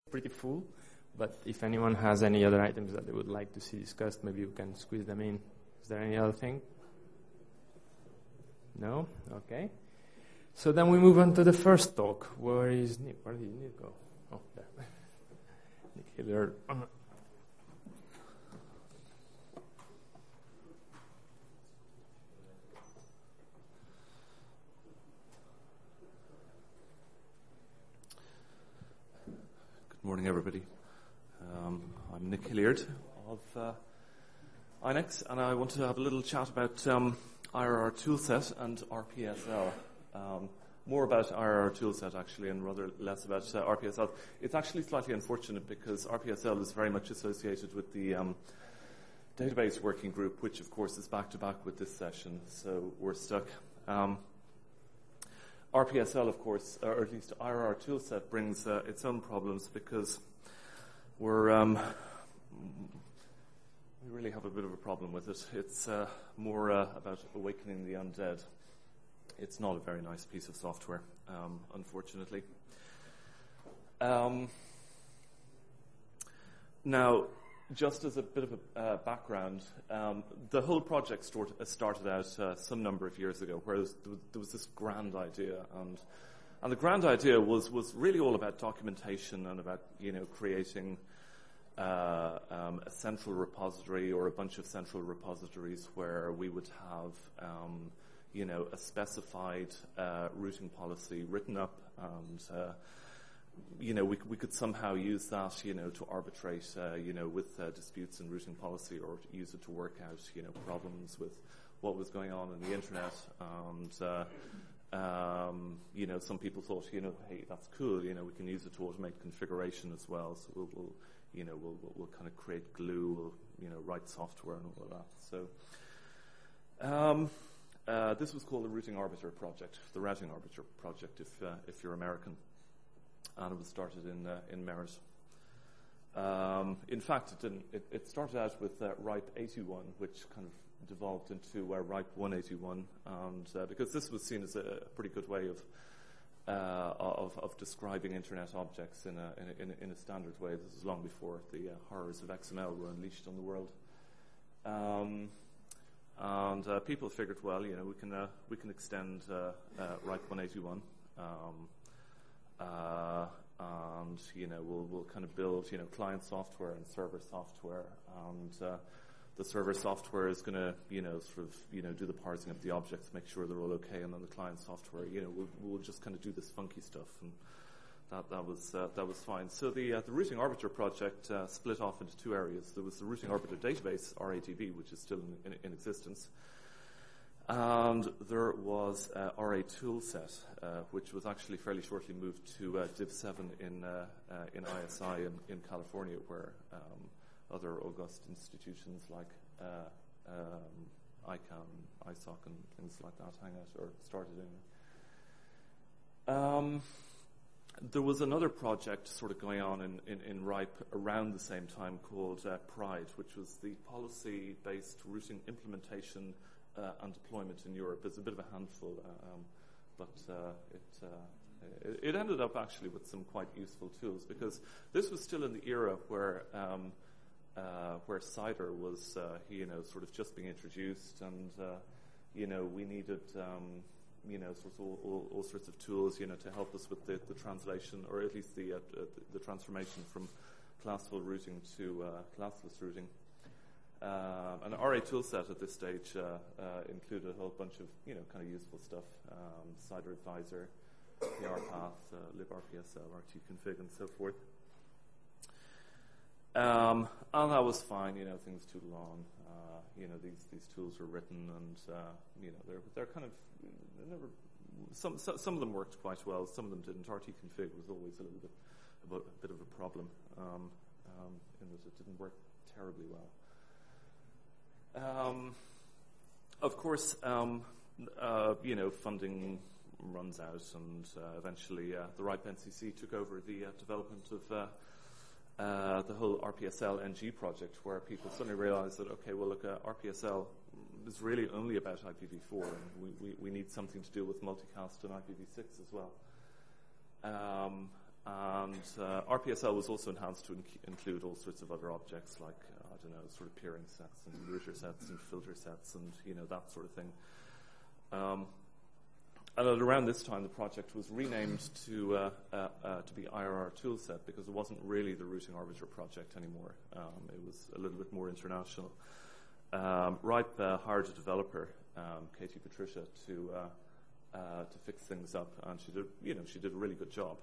pretty full, but if anyone has any other items that they would like to see discussed, maybe you can squeeze them in. Is there any other thing? No? Okay. So then we move on to the first talk. Where is Nick? Where did Nick go? Oh, there. Nick Hilliard. Good morning, everybody. I'm Nick Hilliard of INEX, and I want to have a little chat about IRR Toolset and RPSL. More about IRR Toolset, actually, and rather less about RPSL. It's actually slightly unfortunate because RPSL is very much associated with the database working group, which, of course, is back-to-back with this session, so we're stuck. RPSL, of course, or at least IRR Toolset, brings its own problems because we really have a bit of a problem with it. It's more about awakening the undead. It's not a very nice piece of software, unfortunately. Now, just as a bit of a background, the whole project started out some number of years ago, where there was this grand idea, and the grand idea was really all about documentation and about creating a central repository or a bunch of central repositories where we would have a specified routing policy written up, and we could somehow use that, to arbitrate, with disputes in routing policy, or to use it to work out, problems with what was going on in the internet. And some people thought, hey, that's cool. We can use it to automate configuration as well. So we'll kind of create glue, we'll, write software and all of that. So this was called the Routing Arbiter project, the Routing Arbiter project, if you're American. And it was started in Merit. In fact, it started out with RIPE 81, which kind of devolved into RIPE 181, and because this was seen as a pretty good way of describing internet objects in a standard way. This was long before the horrors of XML were unleashed on the world. And people figured, well, we can extend RIPE 181. And we'll kind of build client software and server software, and the server software is going to do the parsing of the objects, make sure they're all okay, and then the client software we'll just kind of do this funky stuff, and that was fine. So the Routing Arbiter project split off into two areas. There was the Routing Arbiter database, RADB, which is still in existence. And there was RA Toolset, which was actually fairly shortly moved to Div 7 in ISI in California, where other august institutions like ICANN, ISOC, and things like that hang out or started in. There was another project sort of going on in RIPE around the same time called PRIDE, which was the policy-based routing implementation and deployment in Europe. It's a bit of a handful, but it ended up actually with some quite useful tools, because this was still in the era where CIDR was sort of just being introduced, and we needed all sorts of tools to help us with the translation, or at least the transformation from classful routing to classless routing. And RA Toolset at this stage included a whole bunch of kind of useful stuff: CIDR Advisor, PRPath, librpsl, RTconfig, and so forth. And that was fine. Things tootled on. These tools were written, and they're kind of never. Some of them worked quite well. Some of them didn't. RTconfig was always a bit of a problem in that it didn't work terribly well. Of course, funding runs out, and eventually the RIPE NCC took over the development of the whole RPSL NG project, where people suddenly realized that, okay, well, look, RPSL is really only about IPv4, and we need something to do with multicast and IPv6 as well. And RPSL was also enhanced to include all sorts of other objects like, I don't know, sort of peering sets and router sets and filter sets and, that sort of thing. And at around this time, the project was renamed to be IRR Toolset because it wasn't really the Routing Arbiter project anymore. It was a little bit more international. RIPE hired a developer, Katie Patricia, to fix things up, and she did a really good job.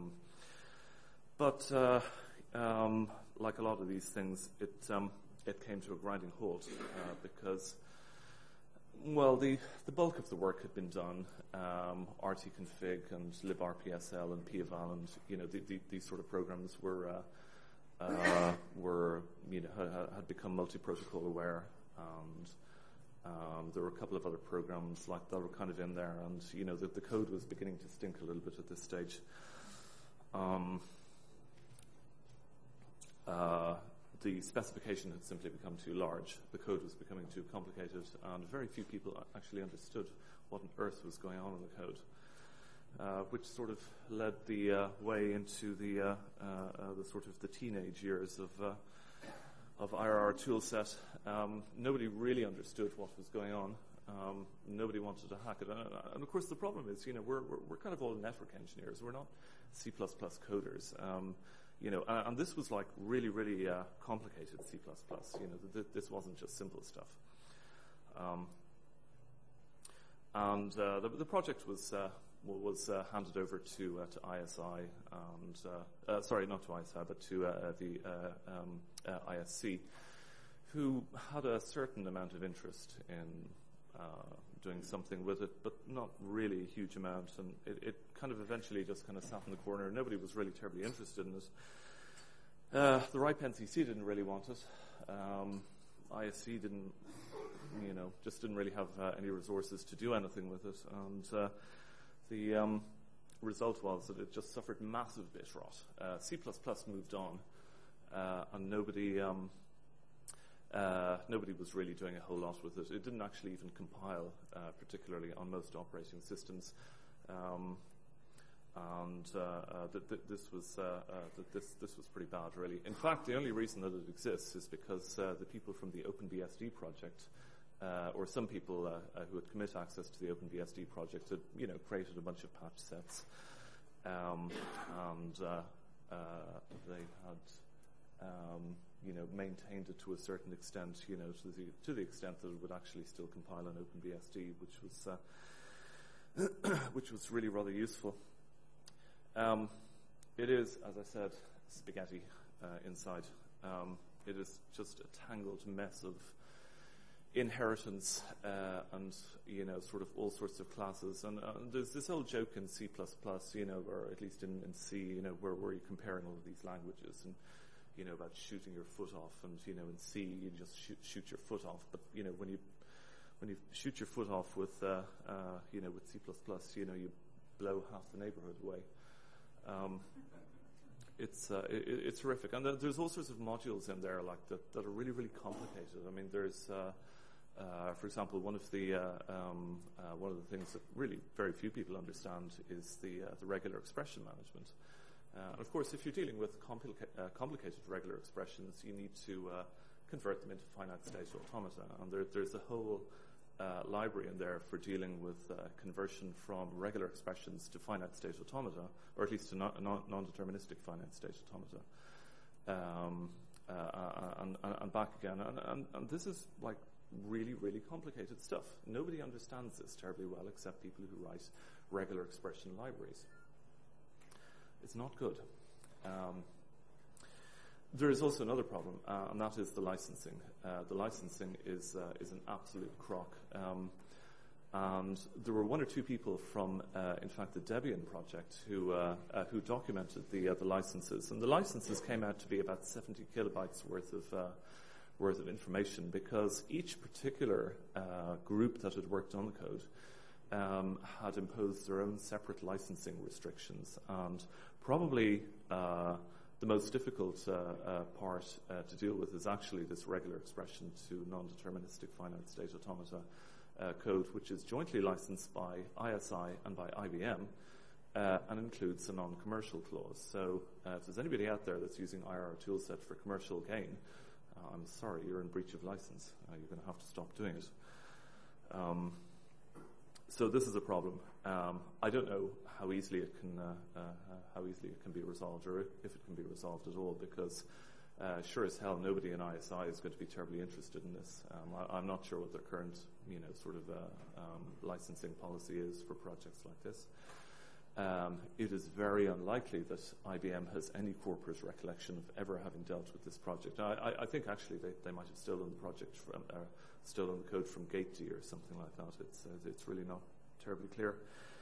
But like a lot of these things, it came to a grinding halt because, well, the bulk of the work had been done. RTconfig and librpsl and peval and these sort of programs had become multi-protocol aware, and there were a couple of other programs like that were kind of in there, and the code was beginning to stink a little bit at this stage. The specification had simply become too large. The code was becoming too complicated, and very few people actually understood what on earth was going on in the code, which sort of led the way into the sort of the teenage years of IRR Toolset. Nobody really understood what was going on. Nobody wanted to hack it, and of course the problem is, we're kind of all network engineers. We're not C++ coders. And this was like really, really complicated C++. This wasn't just simple stuff. And the project was handed over to ISI and sorry, not to ISI, but to the ISC, who had a certain amount of interest in doing something with it, but not really a huge amount, and it kind of eventually just kind of sat in the corner. Nobody was really terribly interested in it. The RIPE NCC didn't really want it. ISC didn't, just didn't really have any resources to do anything with it, and the result was that it just suffered massive bit rot. C++ moved on, and nobody was really doing a whole lot with it. It didn't actually even compile, particularly on most operating systems. This was pretty bad, really. In fact, the only reason that it exists is because the people from the OpenBSD project, or some people who had commit access to the OpenBSD project, had created a bunch of patch sets, and they had maintained it to a certain extent, to the extent that it would actually still compile on OpenBSD, which was really rather useful. It is, as I said, spaghetti inside. It is just a tangled mess of inheritance and sort of all sorts of classes. And there's this old joke in C++, or at least in C, where you're comparing all of these languages and about shooting your foot off, and in C you just shoot your foot off, but when you shoot your foot off with with C++, you blow half the neighborhood away. It's horrific, and there's all sorts of modules in there like that are really, really complicated. I mean, there's for example, one of the things that really very few people understand is the regular expression management. And of course, if you're dealing with complicated regular expressions, you need to convert them into finite state automata, and there's a whole library in there for dealing with conversion from regular expressions to finite state automata, or at least to non-deterministic finite state automata, and back again. And this is like really, really complicated stuff. Nobody understands this terribly well except people who write regular expression libraries. It's not good. There is also another problem, and that is the licensing. The licensing is an absolute crock. And there were one or two people from, in fact, the Debian project who documented the licenses, and the licenses came out to be about 70 kilobytes worth of information, because each particular group that had worked on the code had imposed their own separate licensing restrictions, and probably the most difficult part to deal with is actually this regular expression to non-deterministic finite state automata code, which is jointly licensed by ISI and by IBM, and includes a non-commercial clause. So if there's anybody out there that's using IR toolset for commercial gain, I'm sorry, you're in breach of license. You're going to have to stop doing it. So this is a problem. I don't know how easily it can be resolved, or if it can be resolved at all, because sure as hell nobody in ISI is going to be terribly interested in this. I'm not sure what their current, licensing policy is for projects like this. It is very unlikely that IBM has any corporate recollection of ever having dealt with this project. I think actually they might have stolen the project from, stolen the code from GateD or something like that. It's really not terribly clear.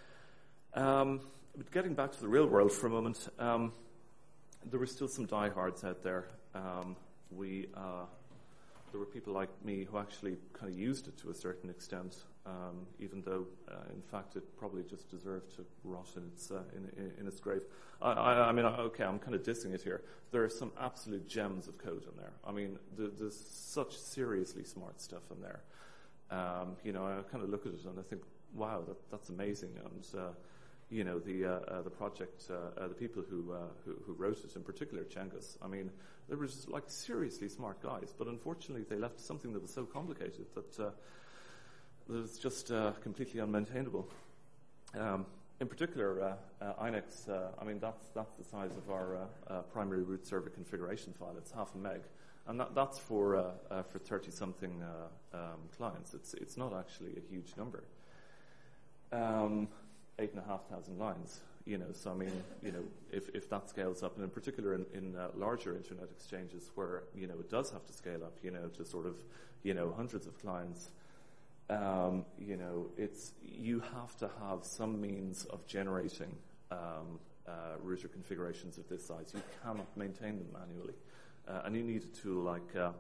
But getting back to the real world for a moment, there were still some diehards out there. There were people like me who actually kind of used it to a certain extent, even though, in fact, it probably just deserved to rot in its grave. I mean, okay, I'm kind of dissing it here. There are some absolute gems of code in there. I mean, there's such seriously smart stuff in there. I kind of look at it and I think, wow, that's amazing. And the project, the people who wrote it, in particular Cengiz, I mean, they were just like seriously smart guys, but unfortunately they left something that was so complicated that was just completely unmaintainable. In particular, INEX, I mean, that's the size of our primary root server configuration file. It's 0.5 meg, and that's for 30-something clients. It's not actually a huge number. 8,500 lines, so I mean, if that scales up, and in particular in larger internet exchanges where, it does have to scale up, to sort of, hundreds of clients, you have to have some means of generating router configurations of this size. You cannot maintain them manually, and you need a tool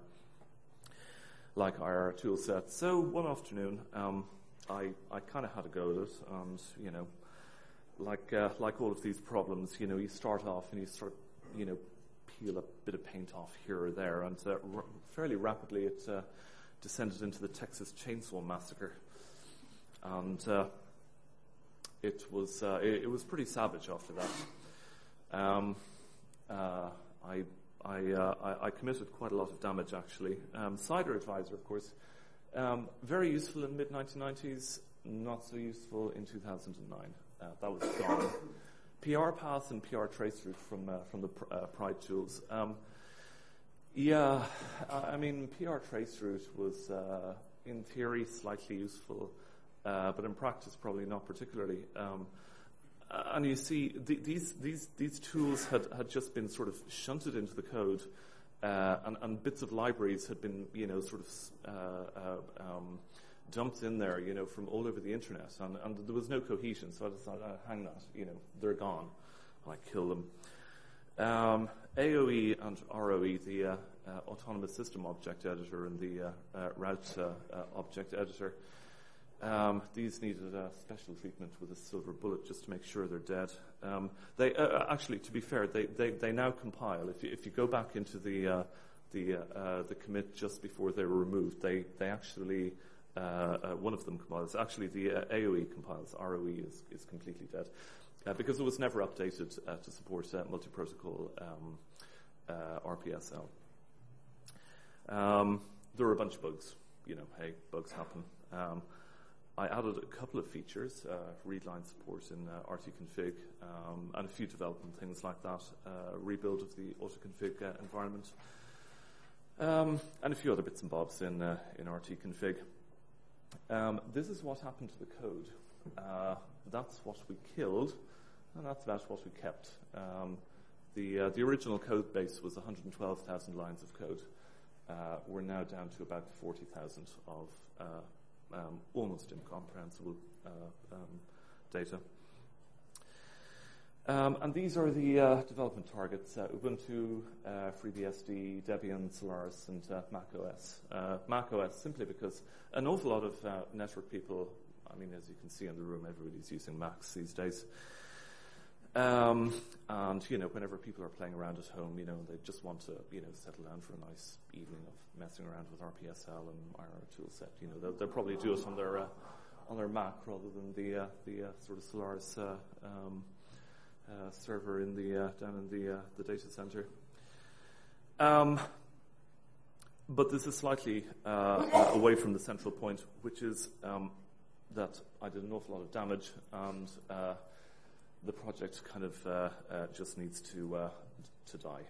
like IR toolset. So one afternoon, I kind of had a go at it, and like all of these problems, you start off and you sort of, peel a bit of paint off here or there, and fairly rapidly it descended into the Texas Chainsaw Massacre, and it was pretty savage after that. I committed quite a lot of damage actually. Cider Advisor, of course. Very useful in the mid-1990s, not so useful in 2009. That was gone. PR Path and PR Traceroute from the Pride tools. I mean, PR Traceroute was, in theory, slightly useful, but in practice, probably not particularly. And you see, these tools had just been sort of shunted into the code. And bits of libraries had been, sort of dumped in there, from all over the internet, and there was no cohesion. So I decided, hang that, they're gone, and I kill them. AOE and ROE, the Autonomous System Object Editor and the Route Object Editor, these needed a special treatment with a silver bullet just to make sure they're dead. They actually, to be fair, they now compile. If you go back into the commit just before they were removed, they actually one of them compiles. Actually, the AOE compiles. ROE is completely dead because it was never updated to support multi-protocol RPSL. There were a bunch of bugs. Hey, bugs happen. I added a couple of features, readline support in RTconfig, and a few development things like that, rebuild of the autoconfig environment, and a few other bits and bobs in RTconfig. This is what happened to the code. That's what we killed, and that's about what we kept. The original code base was 112,000 lines of code. We're now down to about 40,000 of almost incomprehensible data. And these are the development targets: Ubuntu, FreeBSD, Debian, Solaris, and Mac OS. Mac OS simply because an awful lot of network people, I mean, as you can see in the room, everybody's using Macs these days. And, whenever people are playing around at home, they just want to, settle down for a nice evening of messing around with RPSL and IR toolset. They'll probably do it on their Mac rather than the sort of Solaris server in down in the data center. But this is slightly away from the central point, which is that I did an awful lot of damage, and the project kind of just needs to die.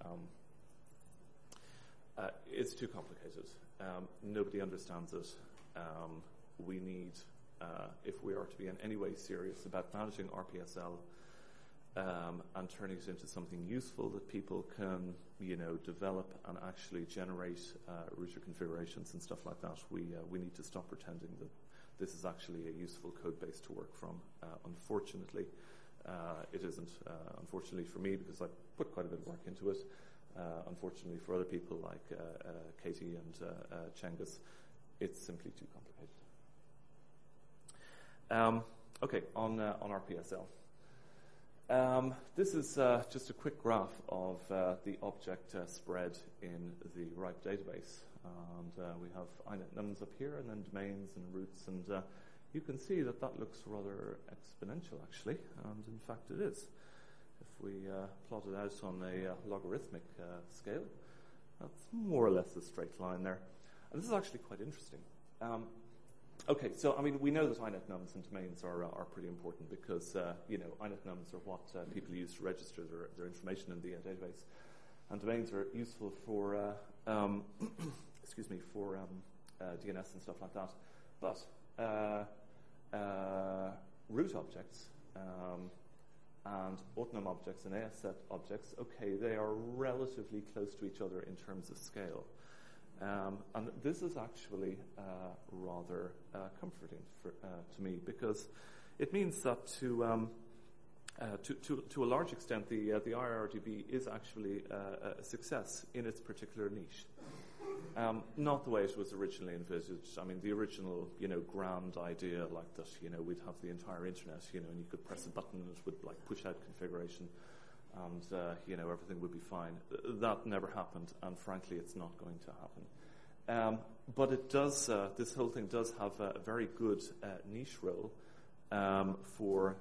It's too complicated. Nobody understands it. We need, if we are to be in any way serious about managing RPSL and turning it into something useful that people can, develop and actually generate router configurations and stuff like that, we need to stop pretending that this is actually a useful code base to work from. Unfortunately, it isn't. Unfortunately for me, because I put quite a bit of work into it. Unfortunately for other people like Katie and Cengiz, it's simply too complicated. Okay, on RPSL. This is just a quick graph of the object spread in the RIPE database. And we have inet nums up here, and then domains and roots, and you can see that looks rather exponential, actually, and in fact it is. If we plot it out on a logarithmic scale, that's more or less a straight line there. And this is actually quite interesting. Okay, so we know that inet nums and domains are pretty important because inet nums are what people use to register their information in the database, and domains are useful for DNS and stuff like that. But root objects and Autonom objects and ASset objects, okay, they are relatively close to each other in terms of scale. And this is actually rather comforting to me, because it means that to a large extent the IRRDB is actually a success in its particular niche. Not the way it was originally envisaged. The original, grand idea like that, we'd have the entire internet, and you could press a button and it would push out configuration, and everything would be fine. That never happened, and frankly, it's not going to happen. But it does. This whole thing does have a very good niche role for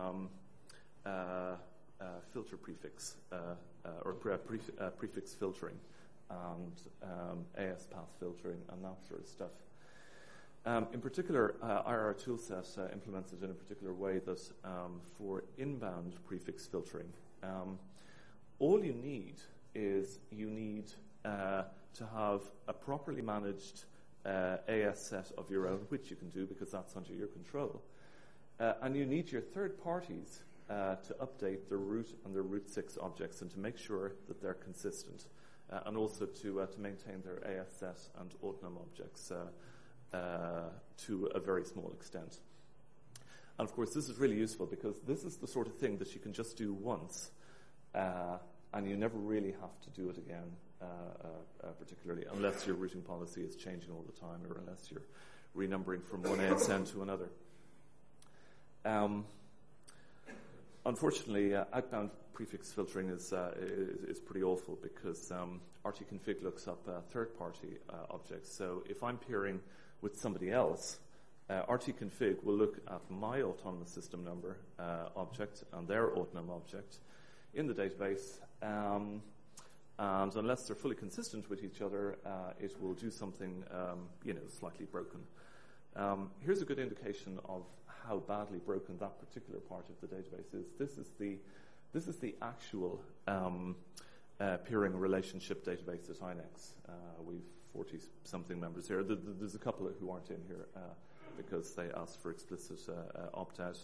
filter prefix or prefix filtering and AS path filtering and that sort of stuff. In particular, IRR toolset implements it in a particular way that for inbound prefix filtering, all you need is to have a properly managed AS set of your own, which you can do because that's under your control. And you need your third parties to update the root and the root 6 objects and to make sure that they're consistent, and also to maintain their AS set and Autonom objects to a very small extent. And of course, this is really useful because this is the sort of thing that you can just do once, and you never really have to do it again, particularly unless your routing policy is changing all the time, or unless you're renumbering from one ASN to another. Unfortunately, outbound prefix filtering is pretty awful because RTconfig looks up third-party objects. So if I'm peering with somebody else, RTconfig will look at my autonomous system number object and their Autonom object in the database, and unless they're fully consistent with each other, it will do something slightly broken. Here's a good indication of how badly broken that particular part of the database is. This is the actual peering relationship database at INEX. We've 40-something members here. There's a couple who aren't in here because they asked for explicit opt-out.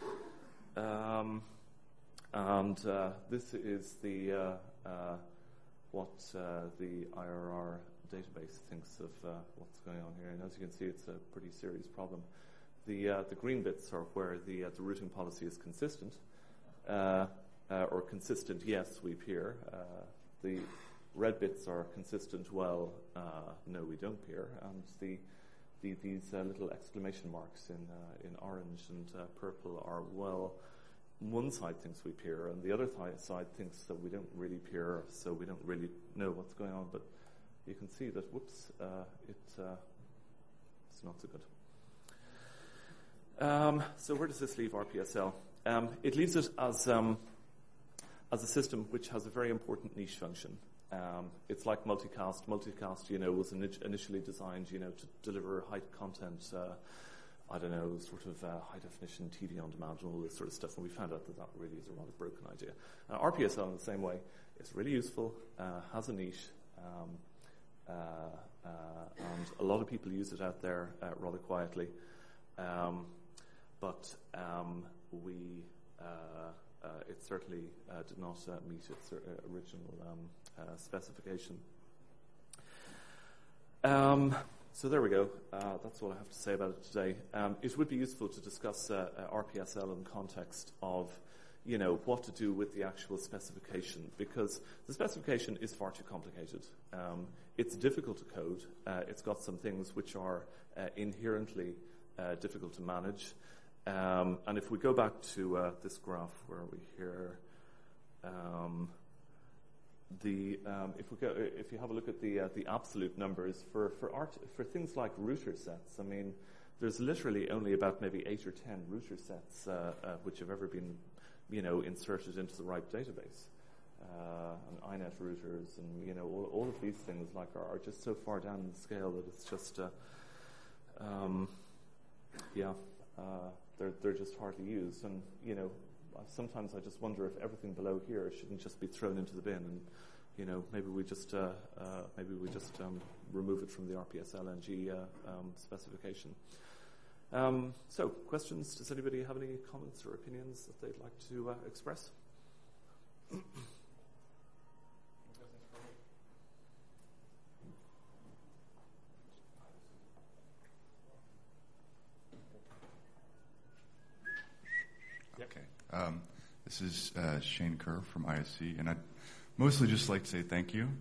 And this is the what the IRR database thinks of what's going on here. And as you can see, it's a pretty serious problem. The green bits are where the routing policy is consistent, or consistent, yes, we peer. The red bits are consistent, well, no, we don't peer. And these little exclamation marks in orange and purple are, well, one side thinks we peer, and the other side thinks that we don't really peer, so we don't really know what's going on. But you can see that, whoops, it's not so good. So where does this leave RPSL? It leaves it as as a system which has a very important niche function. It's like multicast. Multicast, was initially designed, to deliver high content, sort of high definition TV on demand and all this sort of stuff. And we found out that really is a rather broken idea. RPSL in the same way, it's really useful, has a niche, and a lot of people use it out there rather quietly. But it certainly did not meet its original specification. So there we go. That's all I have to say about it today. It would be useful to discuss RPSL in the context of, what to do with the actual specification, because the specification is far too complicated. It's difficult to code. It's got some things which are inherently difficult to manage. And if we go back to this graph, where are we here? If you have a look at the absolute numbers for things like router sets, I mean, there's literally only about maybe 8 or 10 router sets which have ever been, inserted into the right database. And INET routers, and all of these things are just so far down the scale that it's just, they're just hardly used. And sometimes I just wonder if everything below here shouldn't just be thrown into the bin, and maybe we just remove it from the RPSL-NG specification. So, questions? Does anybody have any comments or opinions that they'd like to express? Okay. This is Shane Kerr from ISC, and I'd mostly just like to say thank you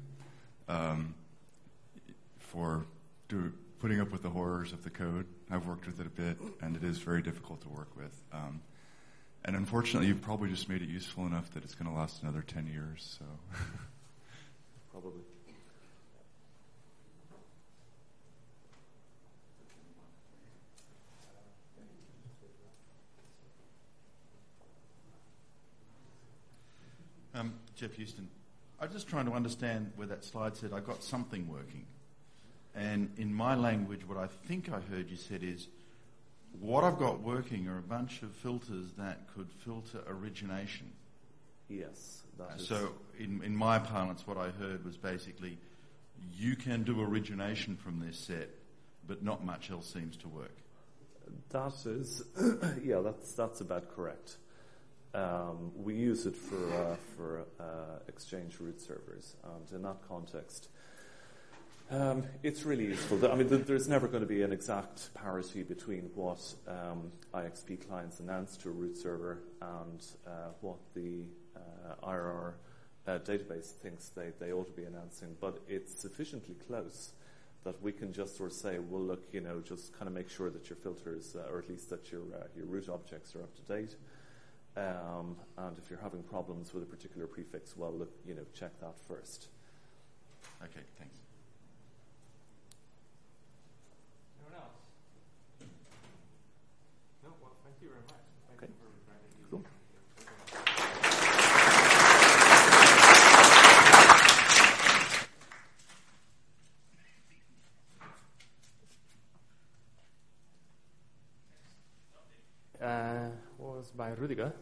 for putting up with the horrors of the code. I've worked with it a bit, and it is very difficult to work with. And unfortunately, you've probably just made it useful enough that it's going to last another 10 years. So probably. Jeff Houston. I'm just trying to understand where that slide said I got something working. And in my language, what I think I heard you said is, what I've got working are a bunch of filters that could filter origination. Yes. So in my parlance, what I heard was basically, you can do origination from this set, but not much else seems to work. That is, that's about correct. We use it for Exchange root servers, and in that context, it's really useful. I mean, there's never going to be an exact parity between what IXP clients announce to a root server and what the IRR database thinks they ought to be announcing, but it's sufficiently close that we can just sort of say, well, look, just kind of make sure that your filters, or at least that your root objects are up to date. And if you're having problems with a particular prefix, well, look, check that first. Okay, thanks. Anyone else? No, well, thank you very much. Thank you for joining me. Cool. Was by Rudiger.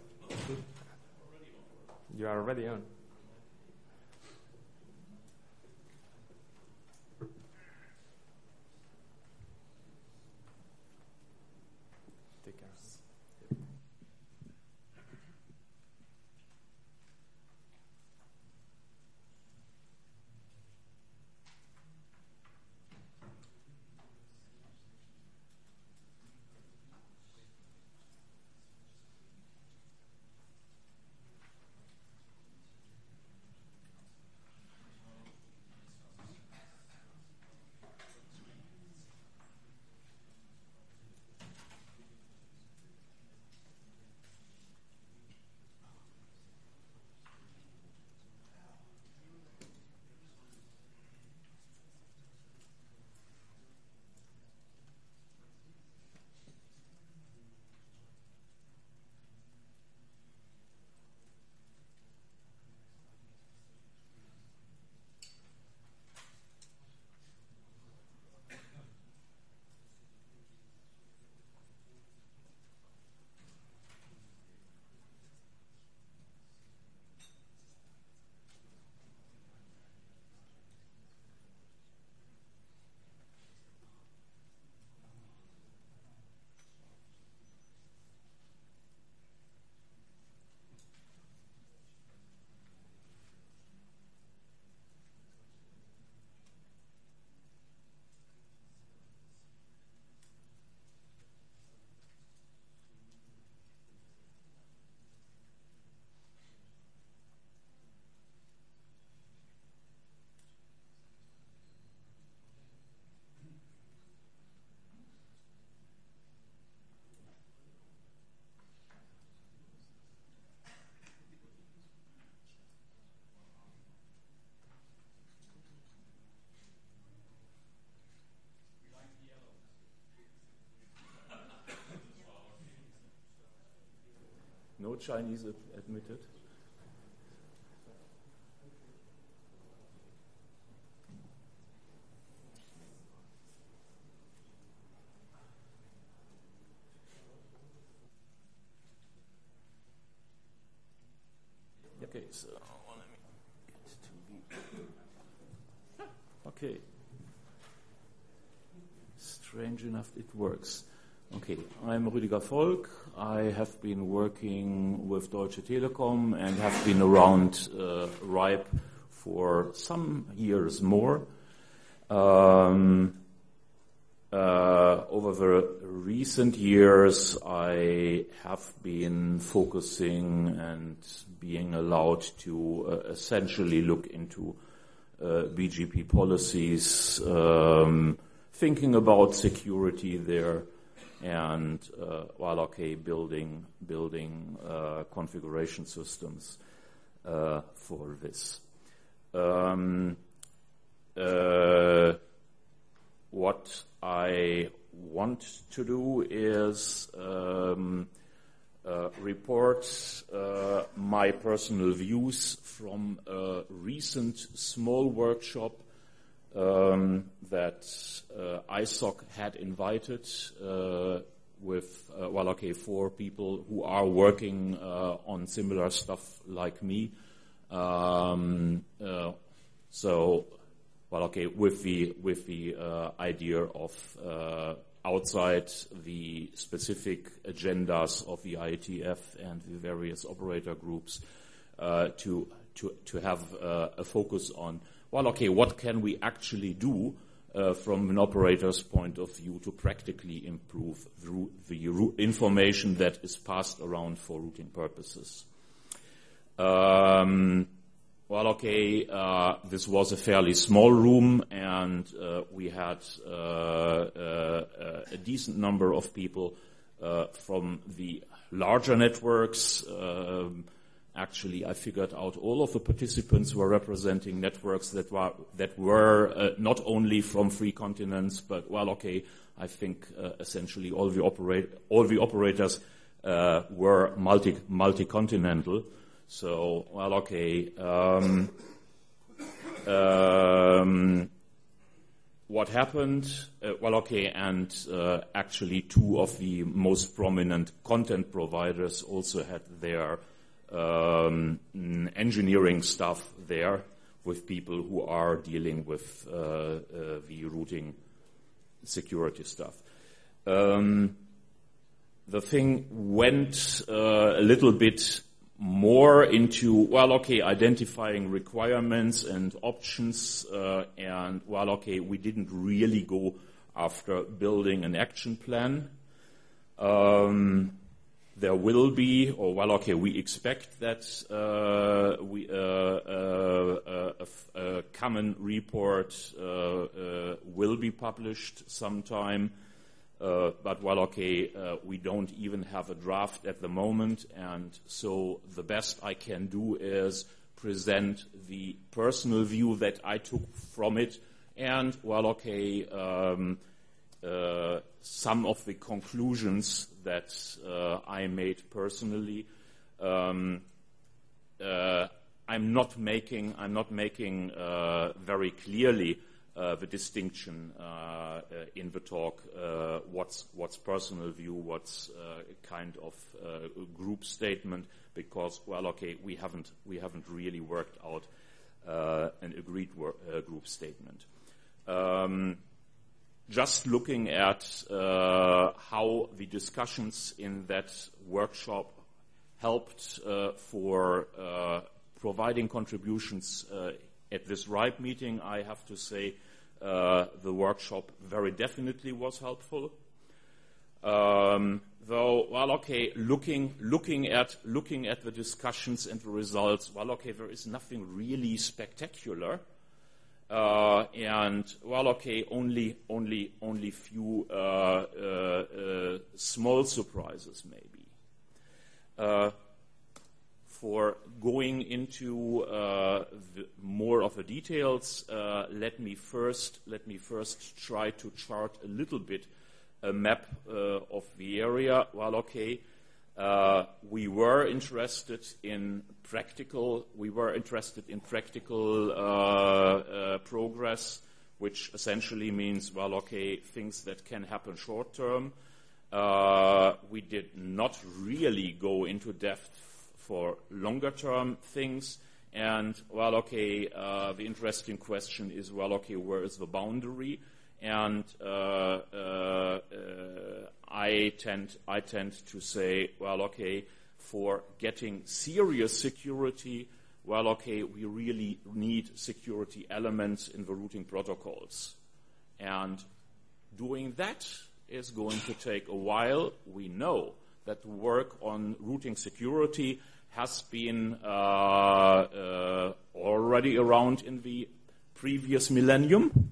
You are already on. Take care. Chinese admitted? Okay, so let me get to the... Okay. Strange enough, it works. Okay, I'm Rüdiger Volk. I have been working with Deutsche Telekom and have been around RIPE for some years more. Over the recent years, I have been focusing and being allowed to essentially look into BGP policies, thinking about security there, and building configuration systems for this. What I want to do is report my personal views from a recent small workshop that ISOC had invited with 4 people who are working on similar stuff like me. With the idea of outside the specific agendas of the IETF and the various operator groups, to have a focus on what can we actually do from an operator's point of view to practically improve the information that is passed around for routing purposes. This was a fairly small room, and we had a decent number of people from the larger networks. Actually, I figured out all of the participants were representing networks that were not only from 3 continents, but I think essentially all the operators were multi-continental. So, what happened? Actually 2 of the most prominent content providers also had their engineering staff there with people who are dealing with the routing security stuff. The thing went a little bit more into, identifying requirements and options, we didn't really go after building an action plan. There will be, we expect that a common report will be published sometime. But we don't even have a draft at the moment, and so the best I can do is present the personal view that I took from it, and some of the conclusions that I made personally. I'm not making very clearly the distinction in the talk, what's personal view, what's kind of group statement, because we haven't really worked out an agreed group statement. Just looking at how the discussions in that workshop helped for providing contributions at this RIPE meeting, I have to say the workshop very definitely was helpful. Though, looking at the discussions and the results, there is nothing really spectacular, and only few small surprises maybe. For going into more of the details, let me first try to chart a little bit a map of the area. We were interested in practical progress, which essentially means, well, okay, things that can happen short term. We did not really go into depth for longer term things. And, well, okay, the interesting question is, well, okay, where is the boundary? And I tend to say, well, okay, for getting serious security, well, okay, we really need security elements in the routing protocols. And doing that is going to take a while. We know that the work on routing security has been already around in the previous millennium.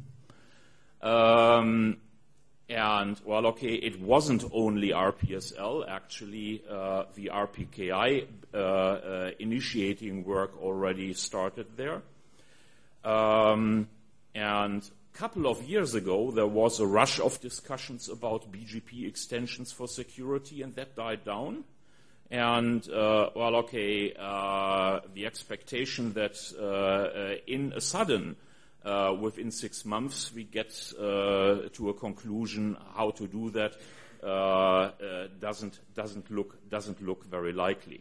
And, well, okay, it wasn't only RPSL. Actually, the RPKI initiating work already started there. And a couple of years ago, there was a rush of discussions about BGP extensions for security, and that died down. And, well, okay, the expectation that in a sudden, within 6 months, we get to a conclusion how to do that doesn't look very likely.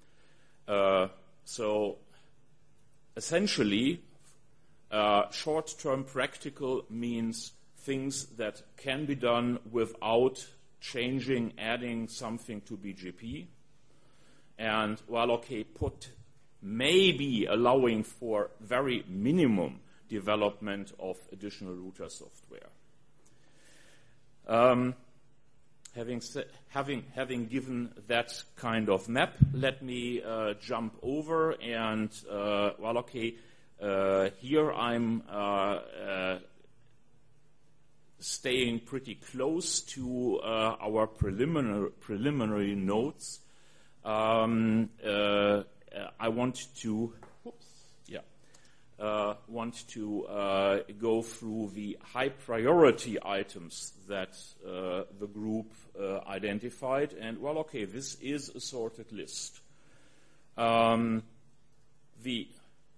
So, essentially, short-term practical means things that can be done without adding something to BGP, and, well, okay, maybe allowing for very minimum development of additional router software. Having given that kind of map, let me jump over and, well, okay, here I'm staying pretty close to our preliminary notes. I want to go through the high priority items that the group identified, and, well, okay, this is a sorted list. The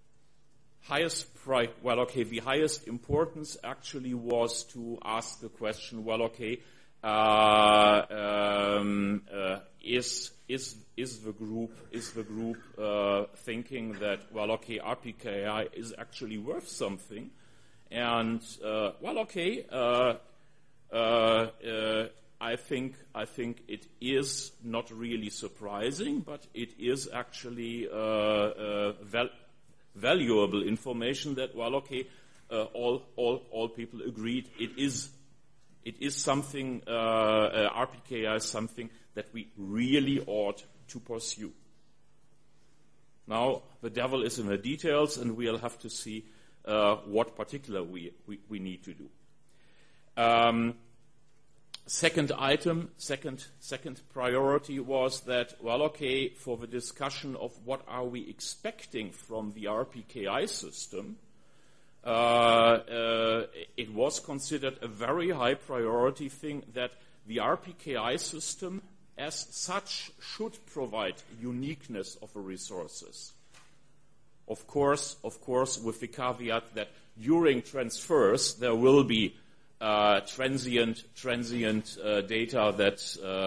highest importance actually was to ask the question, well, okay, is the group thinking that, well, okay, RPKI is actually worth something, and well, okay, I think it is not really surprising, but it is actually valuable information that, well, okay, all people agreed it is something, RPKI is something that we really ought to pursue. Now, the devil is in the details, and we'll have to see what particular we need to do. Second priority was that, well, okay, for the discussion of what are we expecting from the RPKI system, it was considered a very high priority thing that the RPKI system as such should provide uniqueness of the resources. Of course, with the caveat that during transfers there will be transient data that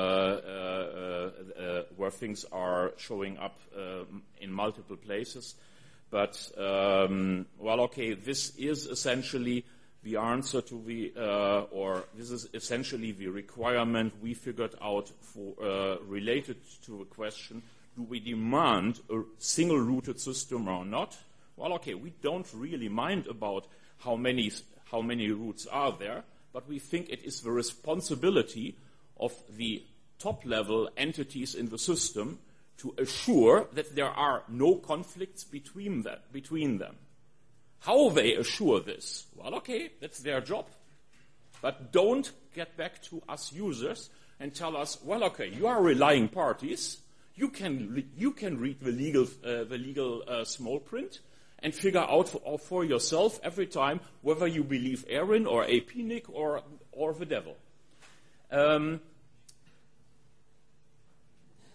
where things are showing up in multiple places. But well, okay, this is essentially the answer to the, or this is essentially the requirement we figured out for related to the question: do we demand a single-routed system or not? Well, okay, we don't really mind about how many routes are there, but we think it is the responsibility of the top-level entities in the system to assure that there are no conflicts between them. How they assure this? Well, okay, that's their job. But don't get back to us users and tell us, well, okay, you are relying parties. You can read the legal small print and figure out for yourself every time whether you believe Erin or APNIC or the devil.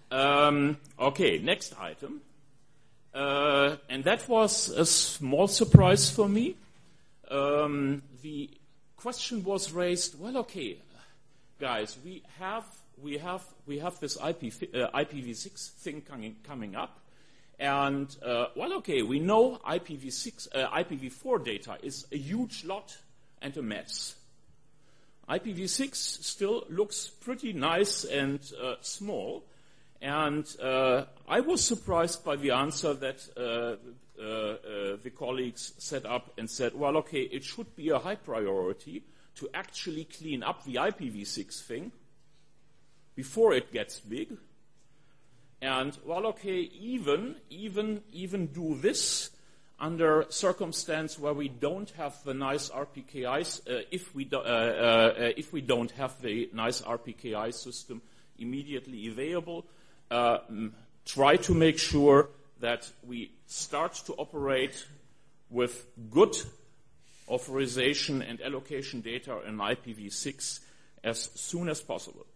Okay, next item. And that was a small surprise for me. The question was raised, well, okay, guys, we have this IPv6 thing coming up. And, well, okay, we know IPv4 data is a huge lot and a mess. IPv6 still looks pretty nice and small. And I was surprised by the answer that the colleagues set up and said, well, okay, it should be a high priority to actually clean up the IPv6 thing before it gets big. And, well, okay, even do this under circumstance where we don't have the nice RPKIs, if we don't have the nice RPKI system immediately available, try to make sure that we start to operate with good authorization and allocation data in IPv6 as soon as possible.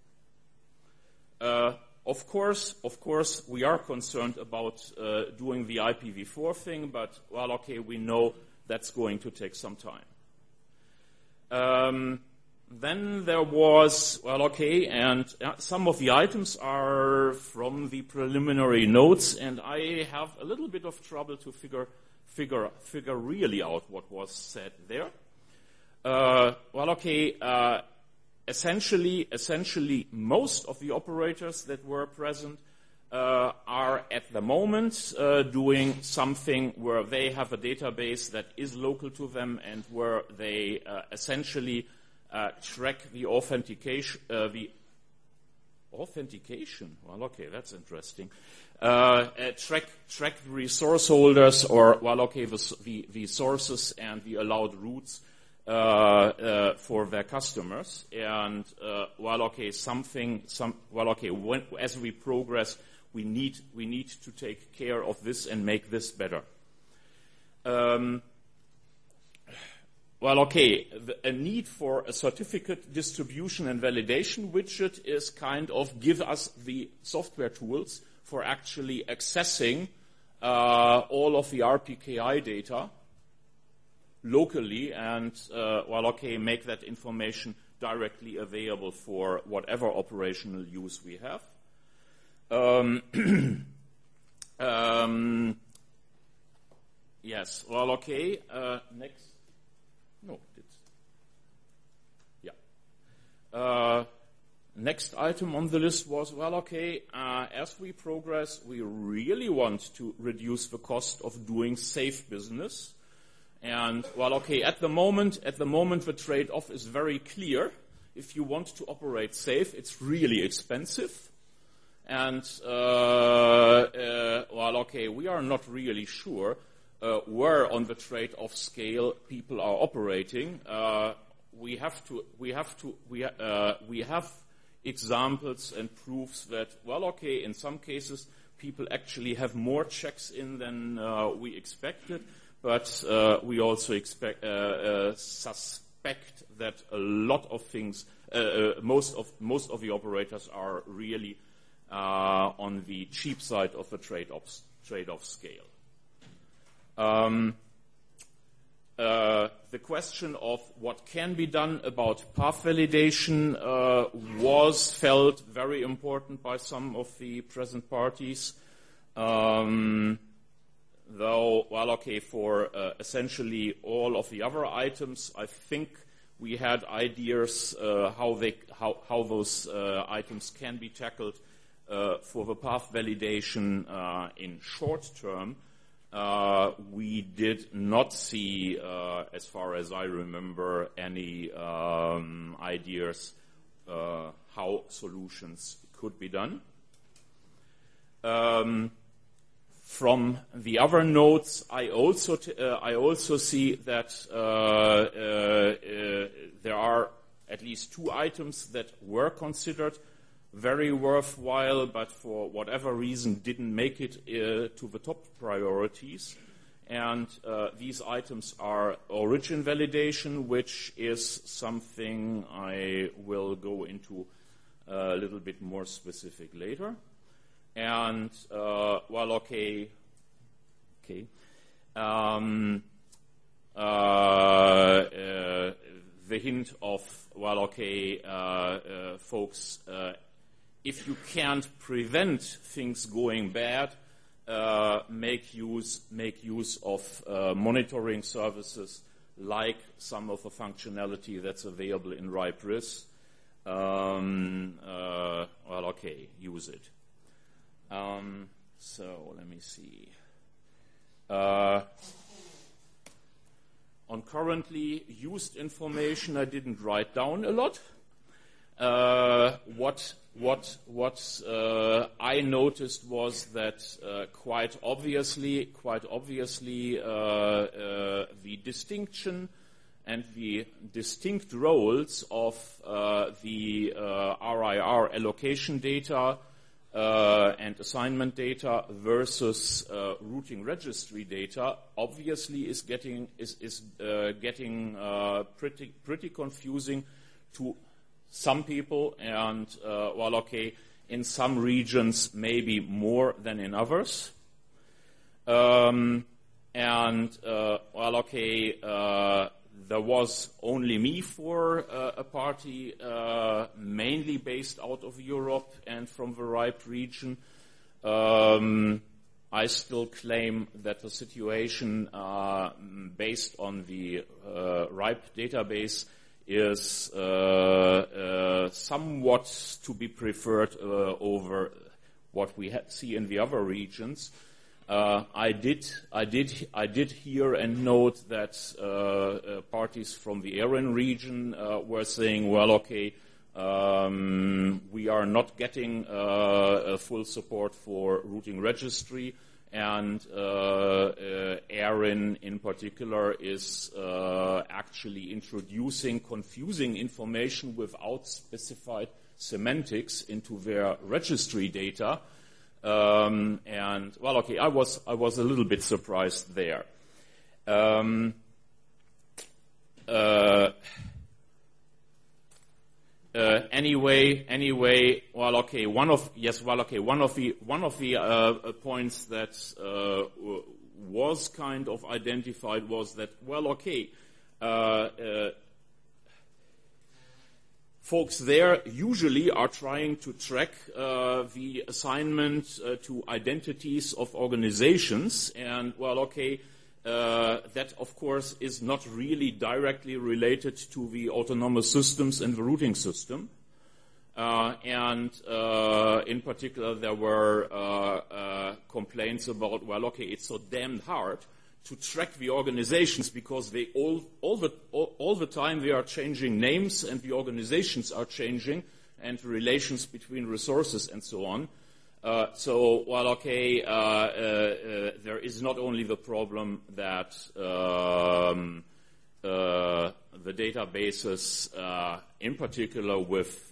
Of course, we are concerned about doing the IPv4 thing, but, well, okay, we know that's going to take some time. Then there was, well, okay, and some of the items are from the preliminary notes, and I have a little bit of trouble to figure really out what was said there. Well, okay, essentially, most of the operators that were present are at the moment doing something where they have a database that is local to them and where they essentially track the authentication. Well, okay, that's interesting. Track the resource holders, or, well, okay, the sources and the allowed routes for their customers. And, well, okay, as we progress, we need to take care of this and make this better. Well, okay, a need for a certificate distribution and validation widget is kind of give us the software tools for actually accessing all of the RPKI data locally and, well, okay, make that information directly available for whatever operational use we have. Yes, well, okay, next. No, next item on the list was, well, okay, as we progress, we really want to reduce the cost of doing safe business. And, well, okay, at the moment, the trade-off is very clear. If you want to operate safe, it's really expensive. And, well, okay, we are not really sure where on the trade-off scale people are operating. We have examples and proofs that, well, okay, in some cases people actually have more checks in than we expected, but we also suspect that a lot of things, most of the operators are really on the cheap side of the trade-off scale. The question of what can be done about path validation was felt very important by some of the present parties. Though, well, okay, for essentially all of the other items, I think we had ideas how those items can be tackled. For the path validation in short term, we did not see, as far as I remember, any ideas how solutions could be done. From the other notes, I also see that there are at least two items that were considered very worthwhile, but for whatever reason didn't make it to the top priorities. And these items are origin validation, which is something I will go into a little bit more specific later. And, the hint of, folks, if you can't prevent things going bad, make use of monitoring services like some of the functionality that's available in RIPE-RIS. Use it. So let me see. On currently used information, I didn't write down a lot. What I noticed was that quite obviously, the distinction and the distinct roles of the RIR allocation data and assignment data versus routing registry data obviously is getting pretty confusing to some people, and in some regions maybe more than in others. There was only me for a party mainly based out of Europe and from the RIPE region. I still claim that the situation based on the RIPE database is somewhat to be preferred over what we see in the other regions. I did hear and note that parties from the Aran region were saying, we are not getting full support for routing registry, and Aran in particular is actually introducing confusing information without specified semantics into their registry data. I was a little bit surprised there. One of the points that was kind of identified was that folks there usually are trying to track the assignment to identities of organizations, and that of course is not really directly related to the autonomous systems and the routing system. In particular, there were complaints about, it's so damned hard to track the organizations because they all the time they are changing names and the organizations are changing and relations between resources and so on. There is not only the problem that the databases, in particular, with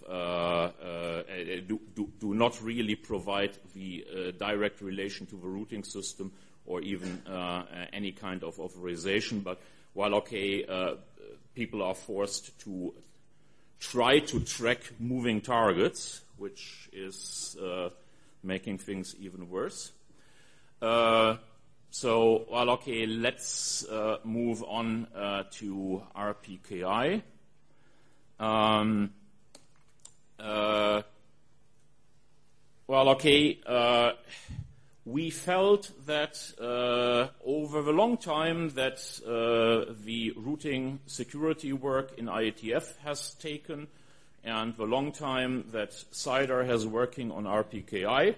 do not really provide the direct relation to the routing system or even any kind of authorization, but people are forced to try to track moving targets, which is making things even worse. Let's move on to RPKI. We felt that over the long time that the routing security work in IETF has taken, and the long time that CIDR has working on RPKI,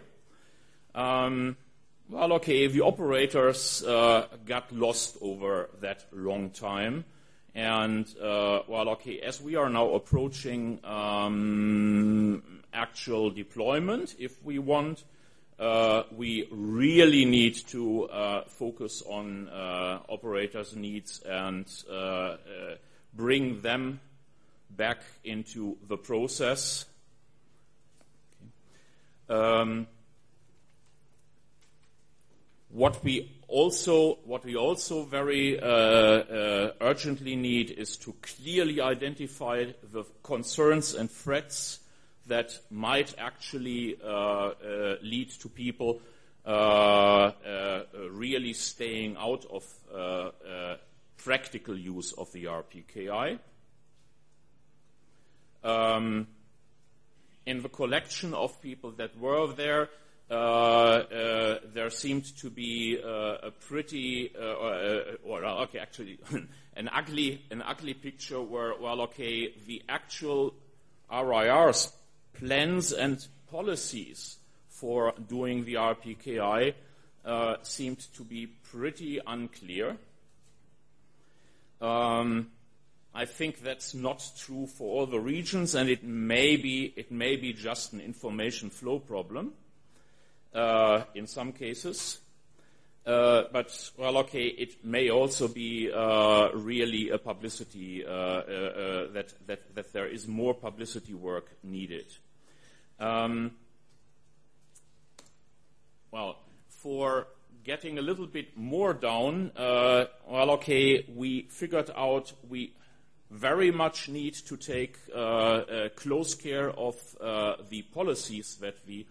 the operators got lost over that long time. And as we are now approaching actual deployment, if we want, we really need to focus on operators' needs and bring them back into the process. What we also very urgently need is to clearly identify the concerns and threats that might actually lead to people really staying out of practical use of the RPKI. In the collection of people that were there, there seemed to be a pretty, an ugly picture where, the actual RIR's plans and policies for doing the RPKI seemed to be pretty unclear. I think that's not true for all the regions, and it may be just an information flow problem in some cases. But it may also be really a publicity that there is more publicity work needed. For getting a little bit more down, we figured out we very much need to take close care of the policies that the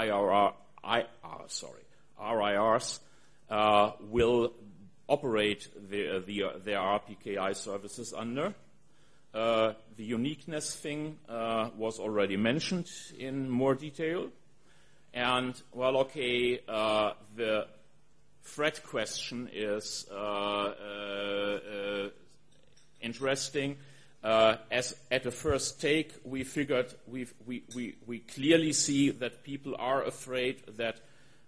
RIRs will operate their RPKI services under. The uniqueness thing was already mentioned in more detail. And, the threat question is interesting. As at a first take, we figured we clearly see that people are afraid that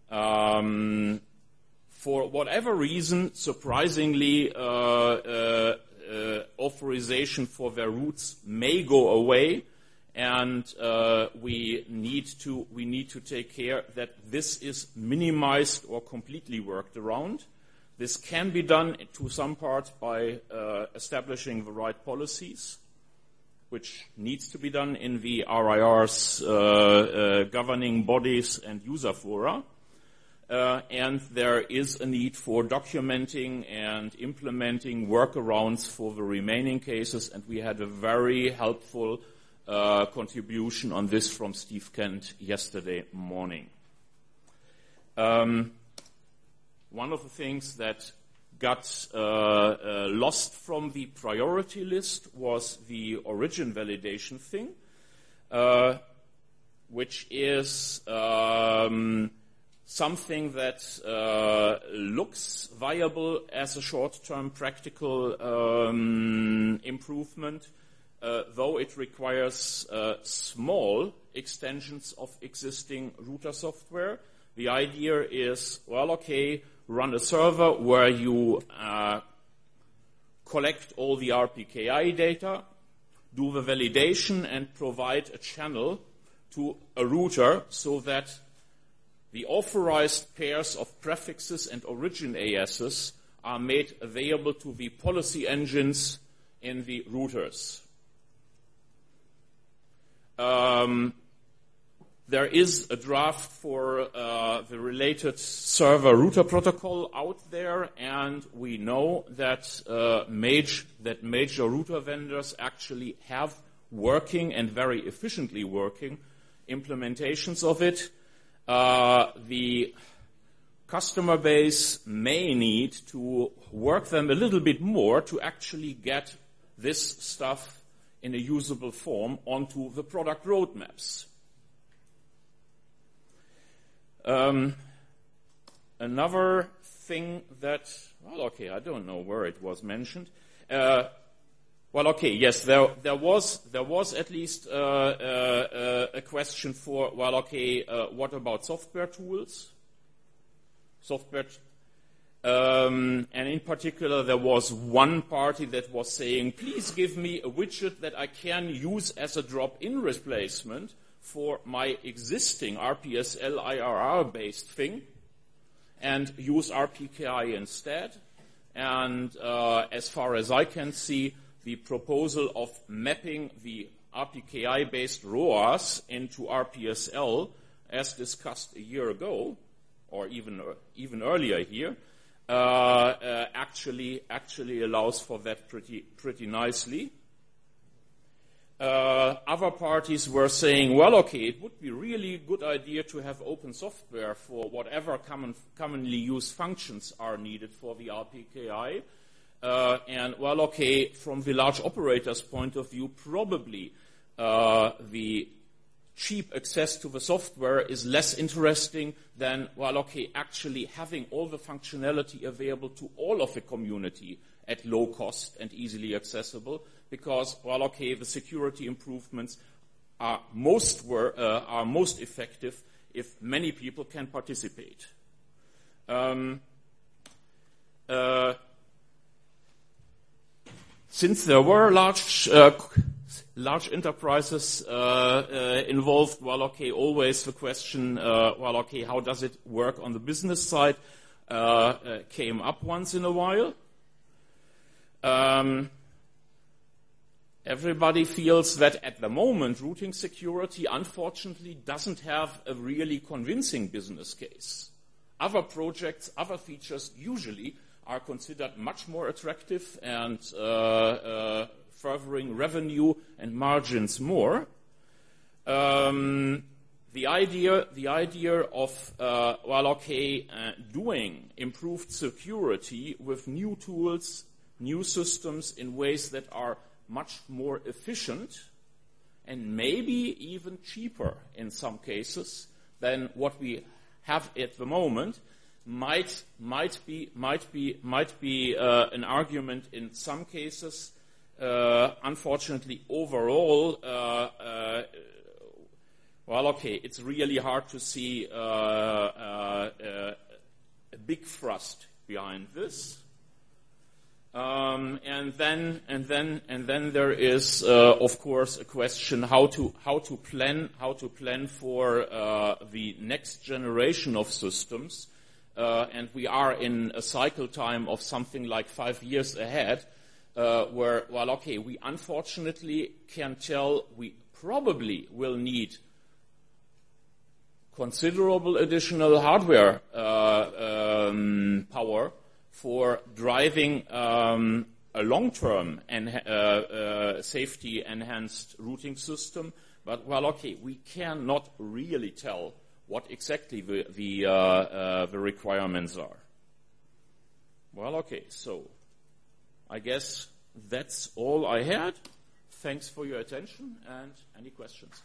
for whatever reason, surprisingly, authorization for their routes may go away, and we need to take care that this is minimized or completely worked around. This can be done to some part by establishing the right policies, which needs to be done in the RIR's governing bodies and user fora. And there is a need for documenting and implementing workarounds for the remaining cases, and we had a very helpful contribution on this from Steve Kent yesterday morning. One of the things that got lost from the priority list was the origin validation thing, which is something that looks viable as a short-term practical improvement, though it requires small extensions of existing router software. The idea is, run a server where you collect all the RPKI data, do the validation, and provide a channel to a router so that the authorized pairs of prefixes and origin ASs are made available to the policy engines in the routers. There is a draft for the related server router protocol out there, and we know that major router vendors actually have working and very efficiently working implementations of it. The customer base may need to work them a little bit more to actually get this stuff in a usable form onto the product roadmaps. Another thing that, I don't know where it was mentioned. Yes, there was at least a question for, what about software tools? And in particular, there was one party that was saying, please give me a widget that I can use as a drop-in replacement for my existing RPSL IRR-based thing and use RPKI instead. And as far as I can see, the proposal of mapping the RPKI-based ROAS into RPSL, as discussed a year ago, or even earlier here, actually allows for that pretty nicely. Other parties were saying, well, okay, it would be really a good idea to have open software for whatever commonly used functions are needed for the RPKI. And, well, okay, from the large operator's point of view, probably the cheap access to the software is less interesting than, well, okay, actually having all the functionality available to all of the community at low cost and easily accessible, because, well, okay, the security improvements are most effective if many people can participate. Since there were large enterprises involved, well, okay, always the question, well, okay, how does it work on the business side, came up once in a while. Everybody feels that at the moment, routing security, unfortunately, doesn't have a really convincing business case. Other projects, other features usually are considered much more attractive and furthering revenue and margins more. The idea of doing improved security with new tools, new systems in ways that are much more efficient and maybe even cheaper in some cases than what we have at the moment might be an argument in some cases. Unfortunately, overall, it's really hard to see a big thrust behind this. And then there is, of course, a question how to plan for the next generation of systems. And we are in a cycle time of something like 5 years ahead, where, we unfortunately can tell we probably will need considerable additional hardware power for driving a long-term and safety-enhanced routing system. But, we cannot really tell what exactly the requirements are. So I guess that's all I had. Thanks for your attention, and any questions?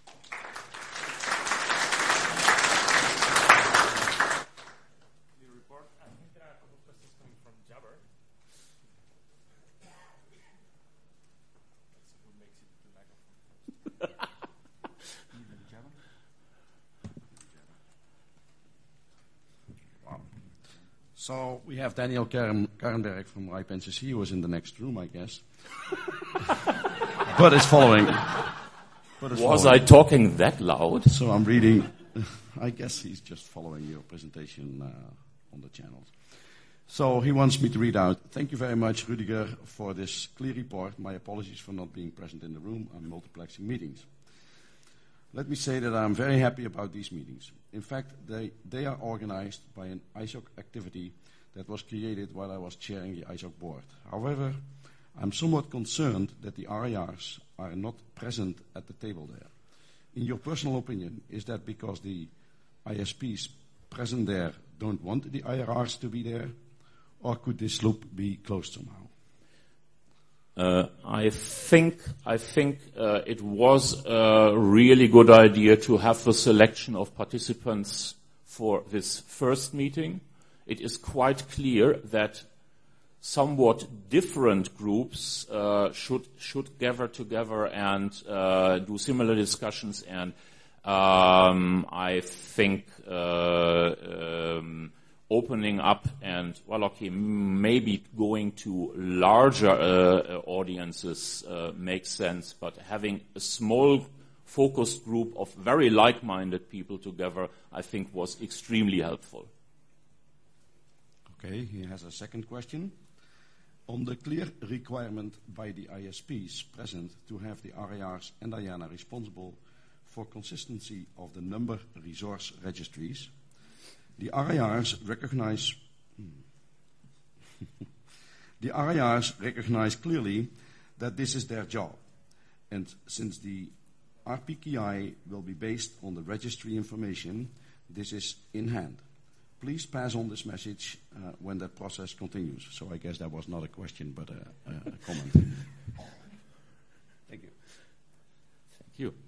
So we have Daniel Karenberg from RIPE NCC, who is in the next room, I guess. But is following. Was I talking that loud? So I'm reading. I guess he's just following your presentation on the channels. So he wants me to read out. Thank you very much, Rudiger, for this clear report. My apologies for not being present in the room. I'm multiplexing meetings. Let me say that I'm very happy about these meetings. In fact, they are organized by an ISOC activity that was created while I was chairing the ISOC board. However, I'm somewhat concerned that the RIRs are not present at the table there. In your personal opinion, is that because the ISPs present there don't want the IRRs to be there, or could this loop be closed somehow? I think it was a really good idea to have the selection of participants for this first meeting. It is quite clear that somewhat different groups should gather together and do similar discussions. And I think opening up and, maybe going to larger audiences makes sense, but having a small focused group of very like-minded people together, I think, was extremely helpful. Okay, he has a second question. On the clear requirement by the ISPs present to have the RIRs and IANA responsible for consistency of the number resource registries, the RIRs recognize clearly that this is their job, And since the RPKI will be based on the registry information, this is in hand. Please pass on this message when that process continues. So I guess that was not a question, but a comment. Thank you. Thank you.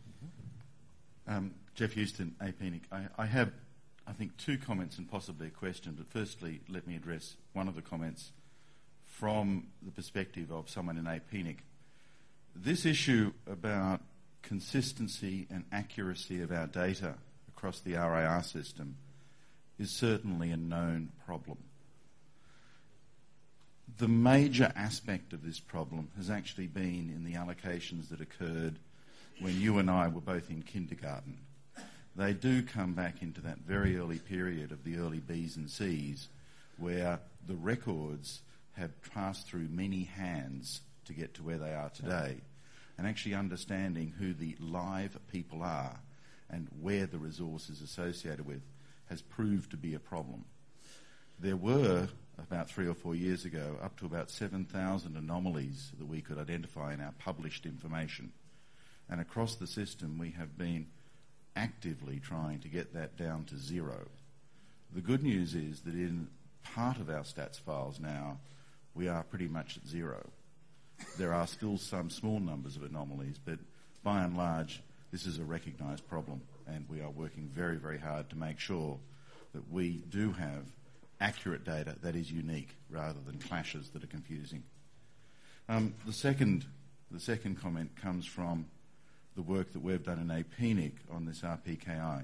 Jeff Houston, APNIC. I have, I think, two comments and possibly a question, but firstly, let me address one of the comments from the perspective of someone in APNIC. This issue about consistency and accuracy of our data across the RIR system is certainly a known problem. The major aspect of this problem has actually been in the allocations that occurred when you and I were both in kindergarten. They do come back into that very early period of the early B's and C's where the records have passed through many hands to get to where they are today. And actually understanding who the live people are and where the resource is associated with has proved to be a problem. There were, about 3 or 4 years ago, up to about 7,000 anomalies that we could identify in our published information. And across the system, we have been actively trying to get that down to 0. The good news is that in part of our stats files now, we are pretty much at 0. There are still some small numbers of anomalies, but by and large, this is a recognised problem, and we are working very, very hard to make sure that we do have accurate data that is unique rather than clashes that are confusing. The second comment comes from the work that we've done in APNIC on this RPKI.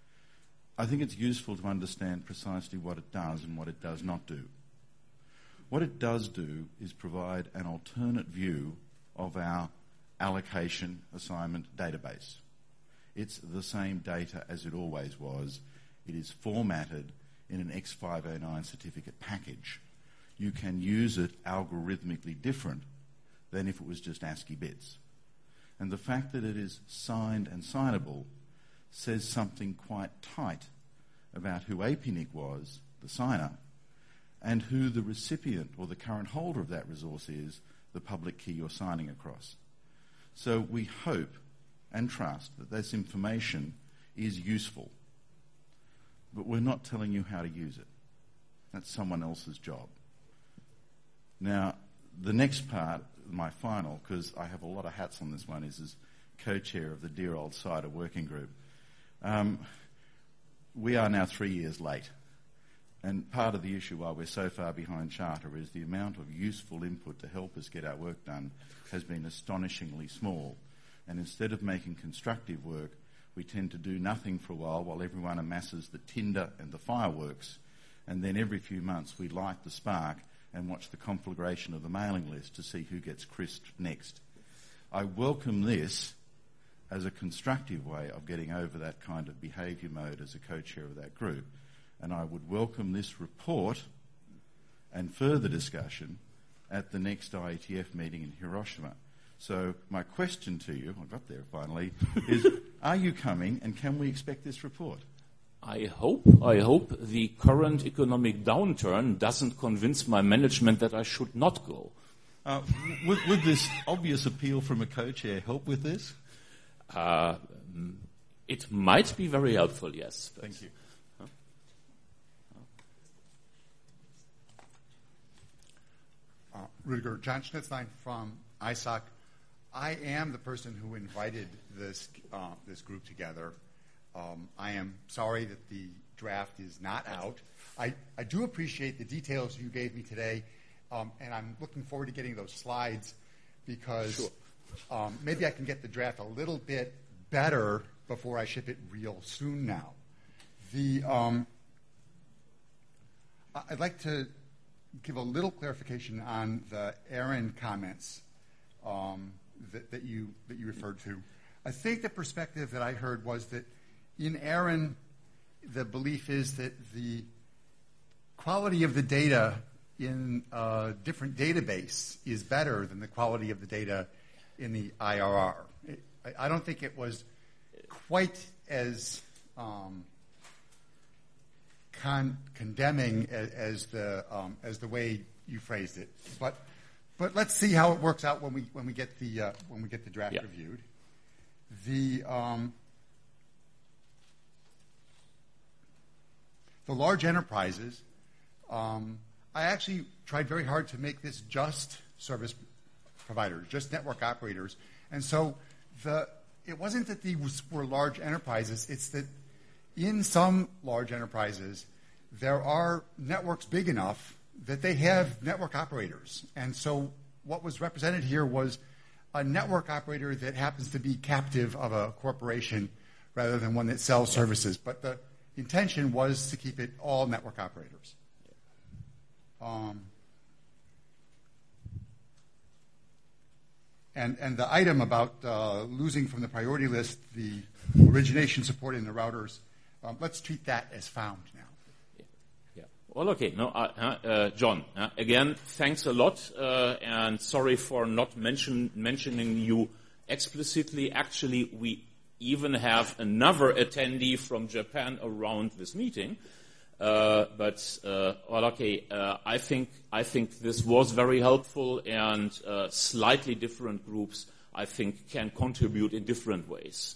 I think it's useful to understand precisely what it does and what it does not do. What it does do is provide an alternate view of our allocation assignment database. It's the same data as it always was. It is formatted in an X509 certificate package. You can use it algorithmically different than if it was just ASCII bits. And the fact that it is signed and signable says something quite tight about who APNIC was, the signer, and who the recipient or the current holder of that resource is, the public key you're signing across. So we hope and trust that this information is useful, but we're not telling you how to use it. That's someone else's job. Now, the next part, my final, because I have a lot of hats on this one, is as co-chair of the dear old CIDR working group. We are now 3 years late. And part of the issue why we're so far behind Charter is the amount of useful input to help us get our work done has been astonishingly small. And instead of making constructive work, we tend to do nothing for a while everyone amasses the tinder and the fireworks. And then every few months we light the spark and watch the conflagration of the mailing list to see who gets crisped next. I welcome this as a constructive way of getting over that kind of behaviour mode as a co-chair of that group. And I would welcome this report and further discussion at the next IETF meeting in Hiroshima. So my question to you, I got there finally, is are you coming and can we expect this report? I hope the current economic downturn doesn't convince my management that I should not go. Would this obvious appeal from a co-chair help with this? It might be very helpful, yes. Thank you. Rudiger, John Schnitzlein from ISOC. I am the person who invited this group together. I am sorry that the draft is not out. I do appreciate the details you gave me today, and I'm looking forward to getting those slides because maybe I can get the draft a little bit better before I ship it real soon now. I'd like to give a little clarification on the Aaron comments that you referred to. I think the perspective that I heard was that in Aaron, the belief is that the quality of the data in a different database is better than the quality of the data in the IRR. I don't think it was quite as condemning as the way you phrased it. But But let's see how it works out when we get the draft Yeah. reviewed. The large enterprises, I actually tried very hard to make this just service providers, just network operators. And so it wasn't that these were large enterprises, it's that in some large enterprises, there are networks big enough that they have network operators. And so what was represented here was a network operator that happens to be captive of a corporation rather than one that sells services. But the intention was to keep it all network operators. And the item about losing from the priority list the origination support in the routers, let's treat that as found now. Yeah. Well, okay. No, John, again, thanks a lot, and sorry for not mentioning you explicitly. Actually, we even have another attendee from Japan around this meeting. But okay, I think this was very helpful, and slightly different groups, I think, can contribute in different ways.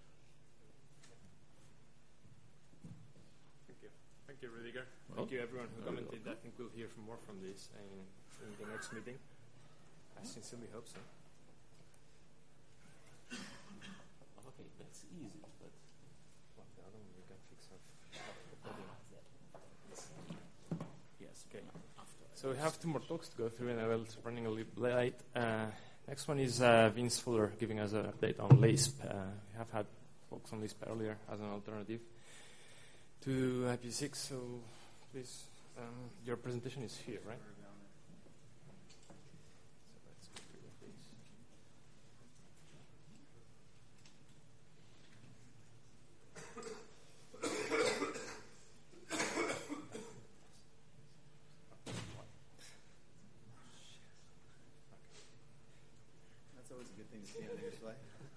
Thank you, Rudiger. Thank you, everyone who commented. I think we'll hear more from this in the next meeting. I sincerely hope so. Okay, that's easy, but The other one we can fix up. yes, Okay. So we have 2 more talks to go through, and I will running a little late. Next one is Vince Fuller giving us an update on Lisp. We have had talks on Lisp earlier as an alternative to IPv6. So please, your presentation is here, right? So let's go through the things. That's always a good thing to see on your slide.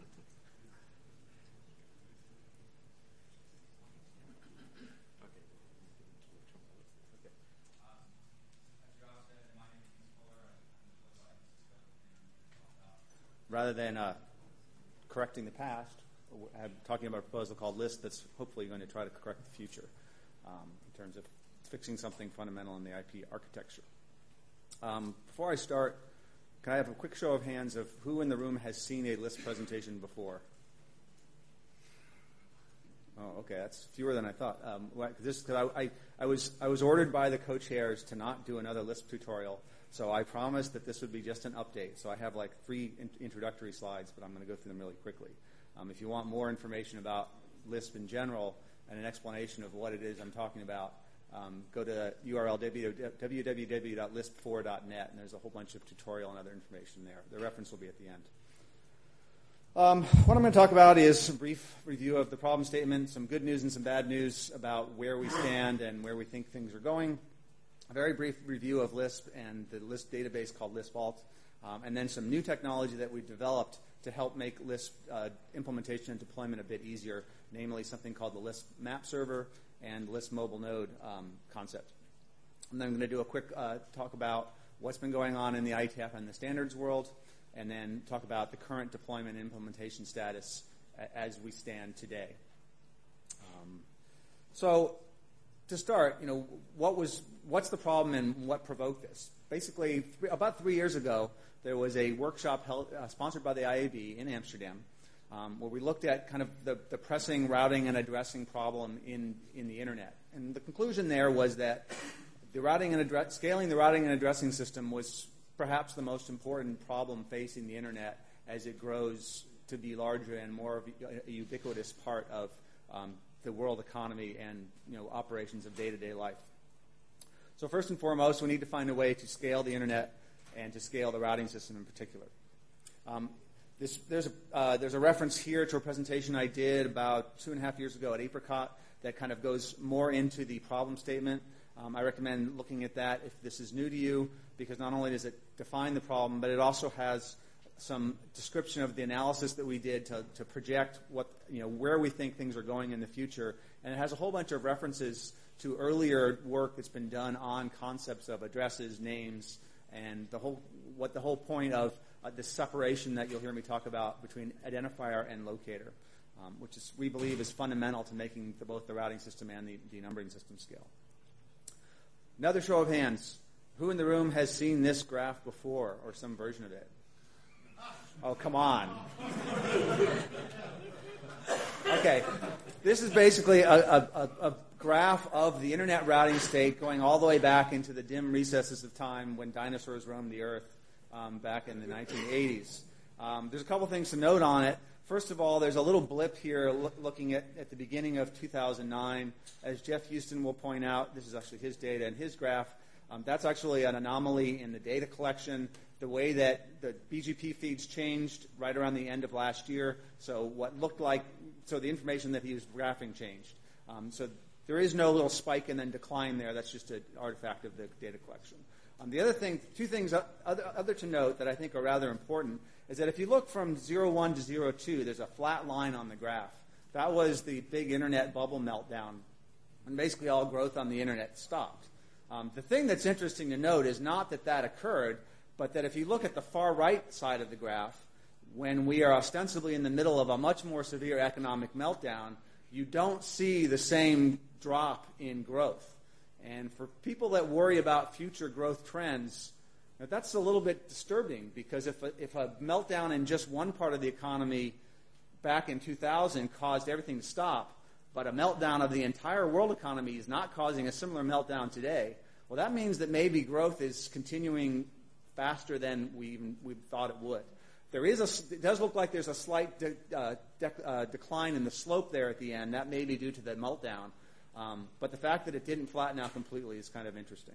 Rather than correcting the past, I'm talking about a proposal called Lisp that's hopefully going to try to correct the future in terms of fixing something fundamental in the IP architecture. Before I start, can I have a quick show of hands of who in the room has seen a Lisp presentation before? Oh, okay, that's fewer than I thought. I was ordered by the co-chairs to not do another Lisp tutorial, so I promised that this would be just an update. So I have like 3 introductory slides, but I'm going to go through them really quickly. If you want more information about Lisp in general and an explanation of what it is I'm talking about, go to URL www.lisp4.net, and there's a whole bunch of tutorial and other information there. The reference will be at the end. What I'm going to talk about is a brief review of the problem statement, some good news and some bad news about where we stand and where we think things are going, a very brief review of Lisp and the Lisp database called Lisp Vault, and then some new technology that we've developed to help make Lisp implementation and deployment a bit easier, namely something called the Lisp Map Server and Lisp Mobile Node concept. And then I'm going to do a quick talk about what's been going on in the IETF and the standards world, and then talk about the current deployment and implementation status as we stand today. So to start, what's the problem and what provoked this? Basically, about 3 years ago, there was a workshop sponsored by the IAB in Amsterdam where we looked at kind of the pressing routing and addressing problem in the internet. And the conclusion there was that scaling the routing and addressing system was perhaps the most important problem facing the internet as it grows to be larger and more of a ubiquitous part of the world economy and operations of day-to-day life. So first and foremost, we need to find a way to scale the internet and to scale the routing system in particular. There's a reference here to a presentation I did about 2.5 years ago at Apricot that kind of goes more into the problem statement. I recommend looking at that if this is new to you, because not only does it define the problem, but it also has some description of the analysis that we did to project where we think things are going in the future. And it has a whole bunch of references to earlier work that's been done on concepts of addresses, names, And what the whole point of this separation that you'll hear me talk about between identifier and locator, which we believe is fundamental to making both the routing system and the denumbering system scale. Another show of hands. Who in the room has seen this graph before or some version of it? Oh, come on. Okay. This is basically a graph of the internet routing state going all the way back into the dim recesses of time when dinosaurs roamed the earth back in the 1980s. There's a couple things to note on it. First of all, there's a little blip here looking at the beginning of 2009. As Jeff Houston will point out, this is actually his data and his graph. That's actually an anomaly in the data collection. The way that the BGP feeds changed right around the end of last year. So the information that he was graphing changed. So there is no little spike and then decline there. That's just an artifact of the data collection. The other thing, two things other to note that I think are rather important is that if you look from 01 to 02, there's a flat line on the graph. That was the big internet bubble meltdown, and basically all growth on the internet stopped. The thing that's interesting to note is not that occurred, but that if you look at the far right side of the graph, when we are ostensibly in the middle of a much more severe economic meltdown, you don't see the same drop in growth. And for people that worry about future growth trends, that's a little bit disturbing, because if a meltdown in just one part of the economy back in 2000 caused everything to stop, but a meltdown of the entire world economy is not causing a similar meltdown today, well, that means that maybe growth is continuing faster than we thought it would. It does look like there's a slight decline in the slope there at the end. That may be due to the meltdown. But the fact that it didn't flatten out completely is kind of interesting.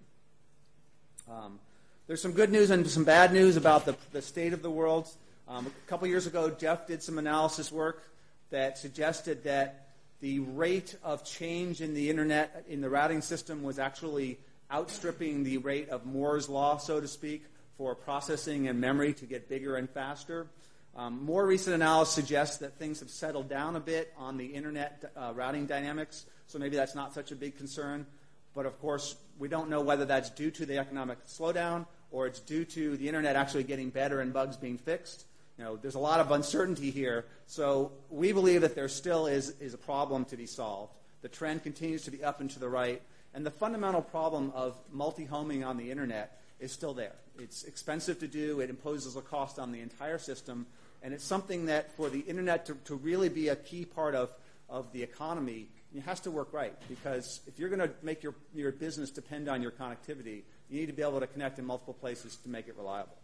There's some good news and some bad news about the state of the world. A couple years ago, Jeff did some analysis work that suggested that the rate of change in the internet, in the routing system, was actually outstripping the rate of Moore's law, so to speak, for processing and memory to get bigger and faster. More recent analysis suggests that things have settled down a bit on the internet routing dynamics, so maybe that's not such a big concern. But of course, we don't know whether that's due to the economic slowdown or it's due to the internet actually getting better and bugs being fixed. There's a lot of uncertainty here, so we believe that there still is a problem to be solved. The trend continues to be up and to the right, and the fundamental problem of multi-homing on the internet is still there. It's expensive to do. It imposes a cost on the entire system, and it's something that for the internet to really be a key part of the economy, it has to work right, because if you're going to make your business depend on your connectivity, you need to be able to connect in multiple places to make it reliable.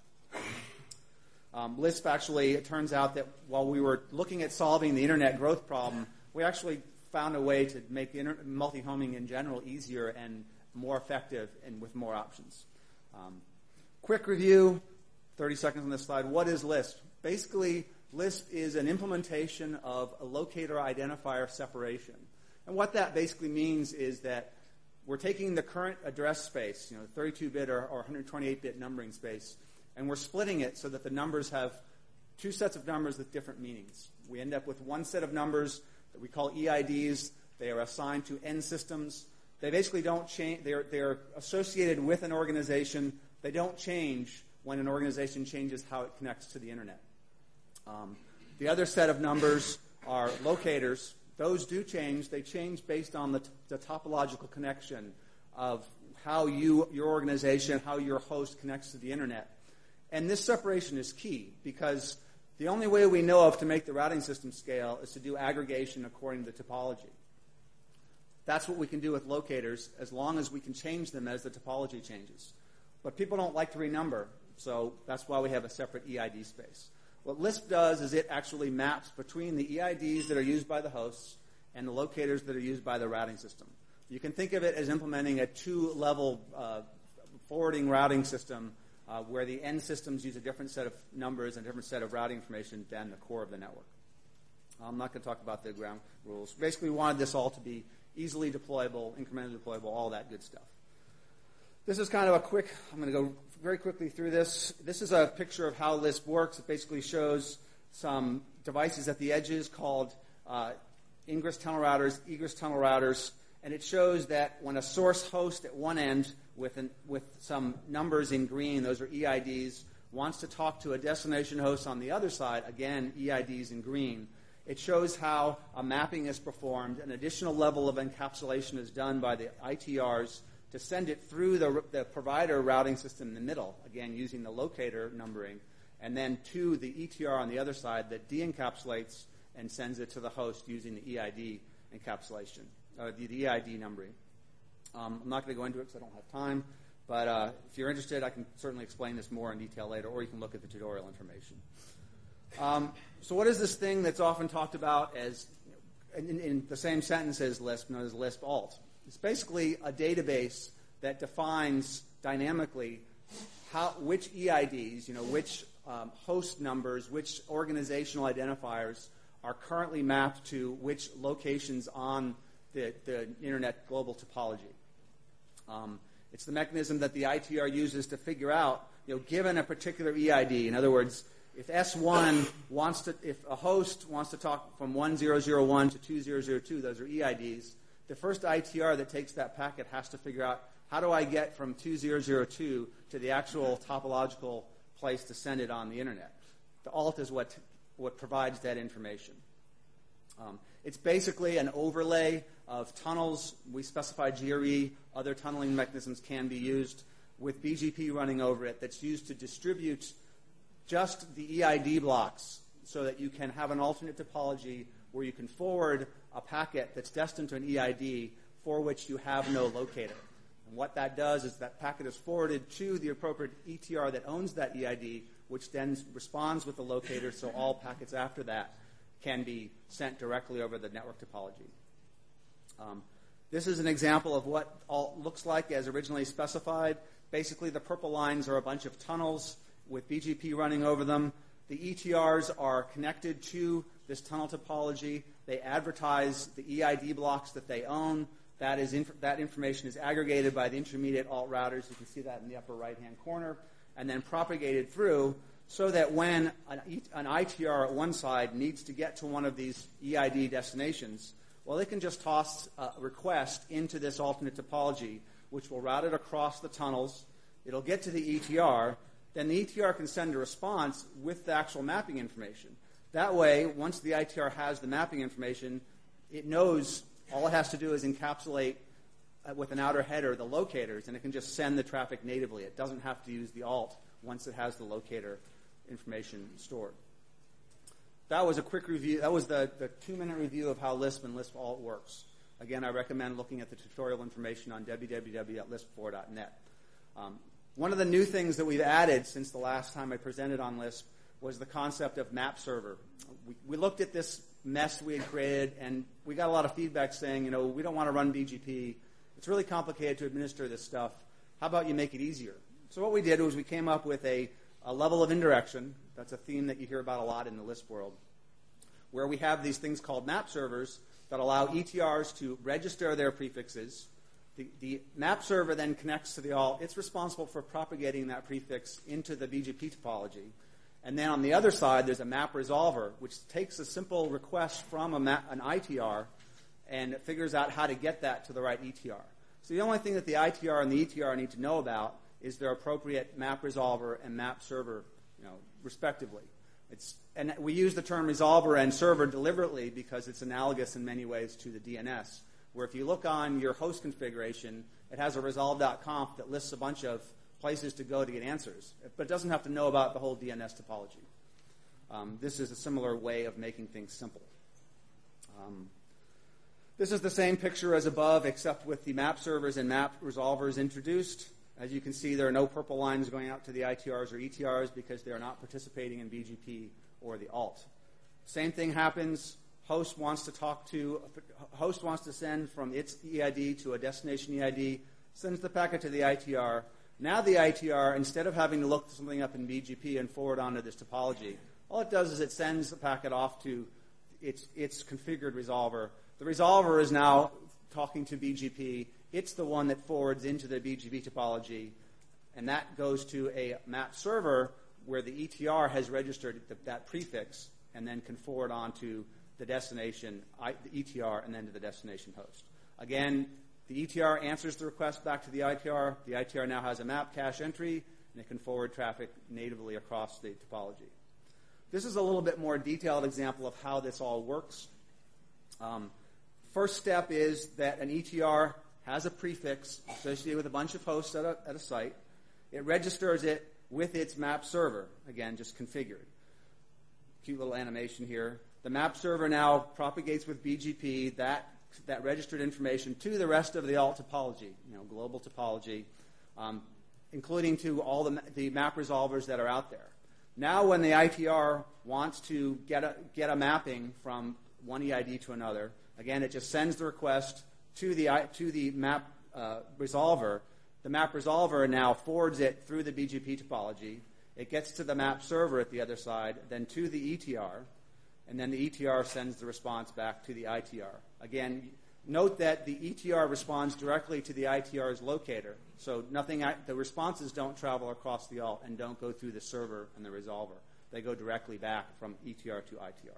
Lisp actually, it turns out that while we were looking at solving the internet growth problem, we actually found a way to make multi-homing in general easier and more effective and with more options. Quick review, 30 seconds on this slide. What is Lisp? Basically, Lisp is an implementation of a locator identifier separation. And what that basically means is that we're taking the current address space, 32-bit or 128-bit numbering space, and we're splitting it so that the numbers have two sets of numbers with different meanings. We end up with one set of numbers that we call EIDs. They are assigned to N systems. They basically don't change. They're associated with an organization. They don't change when an organization changes how it connects to the internet. The other set of numbers are locators. Those do change. They change based on the topological connection of how your organization, how your host connects to the internet. And this separation is key, because the only way we know of to make the routing system scale is to do aggregation according to the topology. That's what we can do with locators, as long as we can change them as the topology changes. But people don't like to renumber, so that's why we have a separate EID space. What Lisp does is it actually maps between the EIDs that are used by the hosts and the locators that are used by the routing system. You can think of it as implementing a two-level forwarding routing system where the end systems use a different set of numbers and a different set of routing information than the core of the network. I'm not going to talk about the ground rules. Basically, we wanted this all to be easily deployable, incrementally deployable, all that good stuff. This is kind of a quick, I'm going to go very quickly through this. This is a picture of how Lisp works. It basically shows some devices at the edges called ingress tunnel routers, egress tunnel routers, and it shows that when a source host at one end with some numbers in green. Those are EIDs. Wants to talk to a destination host on the other side. Again, EIDs in green. It shows how a mapping is performed. An additional level of encapsulation is done by the ITRs to send it through the provider routing system in the middle, again, using the locator numbering, and then to the ETR on the other side that de-encapsulates and sends it to the host using the EID encapsulation, the EID numbering. I'm not going to go into it because I don't have time, but if you're interested, I can certainly explain this more in detail later, or you can look at the tutorial information. So what is this thing that's often talked about as, in the same sentence as Lisp, known as Lisp Alt? It's basically a database that defines dynamically which EIDs, which host numbers, which organizational identifiers are currently mapped to which locations on the Internet global topology. It's the mechanism that the ITR uses to figure out, given a particular EID, in other words, if S1 if a host wants to talk from 1001 to 2002, those are EIDs, the first ITR that takes that packet has to figure out, how do I get from 2002 to the actual topological place to send it on the Internet? The alt is what provides that information. It's basically an overlay of tunnels. We specify GRE. Other tunneling mechanisms can be used with BGP running over it that's used to distribute just the EID blocks so that you can have an alternate topology where you can forward a packet that's destined to an EID for which you have no locator. And what that does is that packet is forwarded to the appropriate ETR that owns that EID, which then responds with the locator, so all packets after that can be sent directly over the network topology. This is an example of what alt looks like as originally specified. Basically, the purple lines are a bunch of tunnels with BGP running over them. The ETRs are connected to this tunnel topology. They advertise the EID blocks that they own. That information is aggregated by the intermediate alt routers. You can see that in the upper right-hand corner, and then propagated through so that when an ITR at one side needs to get to one of these EID destinations, well, they can just toss a request into this alternate topology, which will route it across the tunnels. It'll get to the ETR. Then the ETR can send a response with the actual mapping information. That way, once the ITR has the mapping information, it knows all it has to do is encapsulate with an outer header the locators, and it can just send the traffic natively. It doesn't have to use the alt once it has the locator information stored. That was a quick review. That was the 2-minute review of how Lisp and Lisp Alt works. Again, I recommend looking at the tutorial information on www.lisp4.net. One of the new things that we've added since the last time I presented on Lisp was the concept of map server. We looked at this mess we had created, and we got a lot of feedback saying, we don't want to run BGP. It's really complicated to administer this stuff. How about you make it easier? So what we did was we came up with a level of indirection. That's a theme that you hear about a lot in the Lisp world, where we have these things called map servers that allow ETRs to register their prefixes. The map server then connects to the alt. It's responsible for propagating that prefix into the BGP topology. And then on the other side, there's a map resolver, which takes a simple request from an ITR and figures out how to get that to the right ETR. So the only thing that the ITR and the ETR need to know about is their appropriate map resolver and map server, respectively. And we use the term resolver and server deliberately because it's analogous in many ways to the DNS, where if you look on your host configuration, it has a resolve.conf that lists a bunch of places to go to get answers, but it doesn't have to know about the whole DNS topology. This is a similar way of making things simple. This is the same picture as above, except with the map servers and map resolvers introduced. As you can see, there are no purple lines going out to the ITRs or ETRs because they are not participating in BGP or the alt. Same thing happens. Host wants to send from its EID to a destination EID, sends the packet to the ITR. Now the ITR, instead of having to look something up in BGP and forward onto this topology, all it does is it sends the packet off to its configured resolver. The resolver is now talking to BGP. It's the one that forwards into the BGP topology, and that goes to a map server where the ETR has registered that prefix and then can forward on to the destination, the ETR, and then to the destination host. Again, The ETR answers the request back to the ITR. The ITR now has a map cache entry, and it can forward traffic natively across the topology. This is a little bit more detailed example of how this all works. First step is that an ETR has a prefix associated with a bunch of hosts at a site. It registers it with its map server, again, just configured. Cute little animation here. The map server now propagates with BGP that registered information to the rest of the alt topology, global topology, including to all the map resolvers that are out there. Now when the ITR wants to get a mapping from one EID to another, again, it just sends the request to the map resolver. The map resolver now forwards it through the BGP topology. It gets to the map server at the other side, then to the ETR, and then the ETR sends the response back to the ITR. Again, note that the ETR responds directly to the ITR's locator, so the responses don't travel across the alt and don't go through the server and the resolver. They go directly back from ETR to ITR.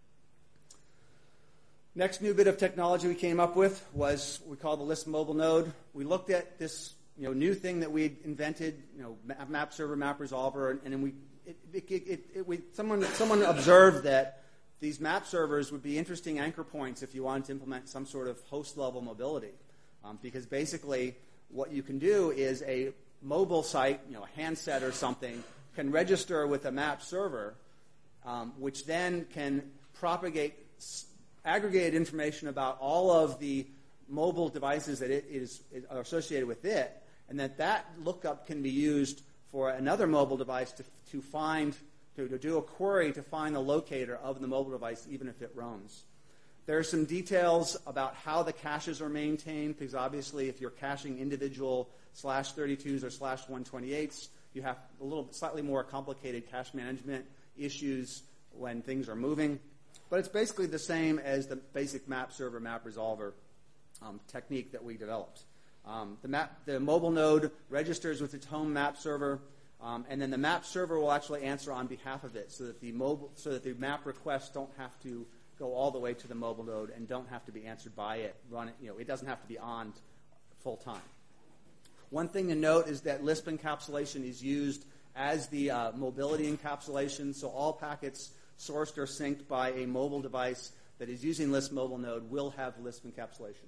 Next new bit of technology we came up with was what we call the Lisp mobile node. We looked at this new thing that we invented, map server, map resolver, and then someone observed that these map servers would be interesting anchor points if you wanted to implement some sort of host-level mobility. Because basically what you can do is a mobile site, a handset or something, can register with a map server, which then can propagate aggregated information about all of the mobile devices that are associated with it, and that lookup can be used for another mobile device to do a query to find the locator of the mobile device, even if it roams. There are some details about how the caches are maintained, because obviously if you're caching individual /32s or /128s, you have slightly more complicated cache management issues when things are moving. But it's basically the same as the basic map server, map resolver technique that we developed. The mobile node registers with its home map server, and then the map server will actually answer on behalf of it, so that the map requests don't have to go all the way to the mobile node and don't have to be answered by it. It doesn't have to be on full time. One thing to note is that Lisp encapsulation is used as the mobility encapsulation, so all packets sourced or synced by a mobile device that is using Lisp mobile node will have Lisp encapsulation.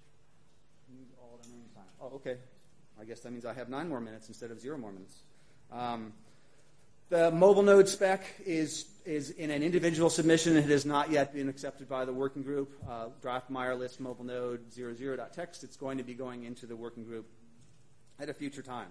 Oh, okay. I guess that means I have 9 more minutes instead of 0 more minutes. The mobile node spec is in an individual submission. It has not yet been accepted by the working group. Draftmeyer Lisp mobile node 00.txt. It's going to be going into the working group at a future time.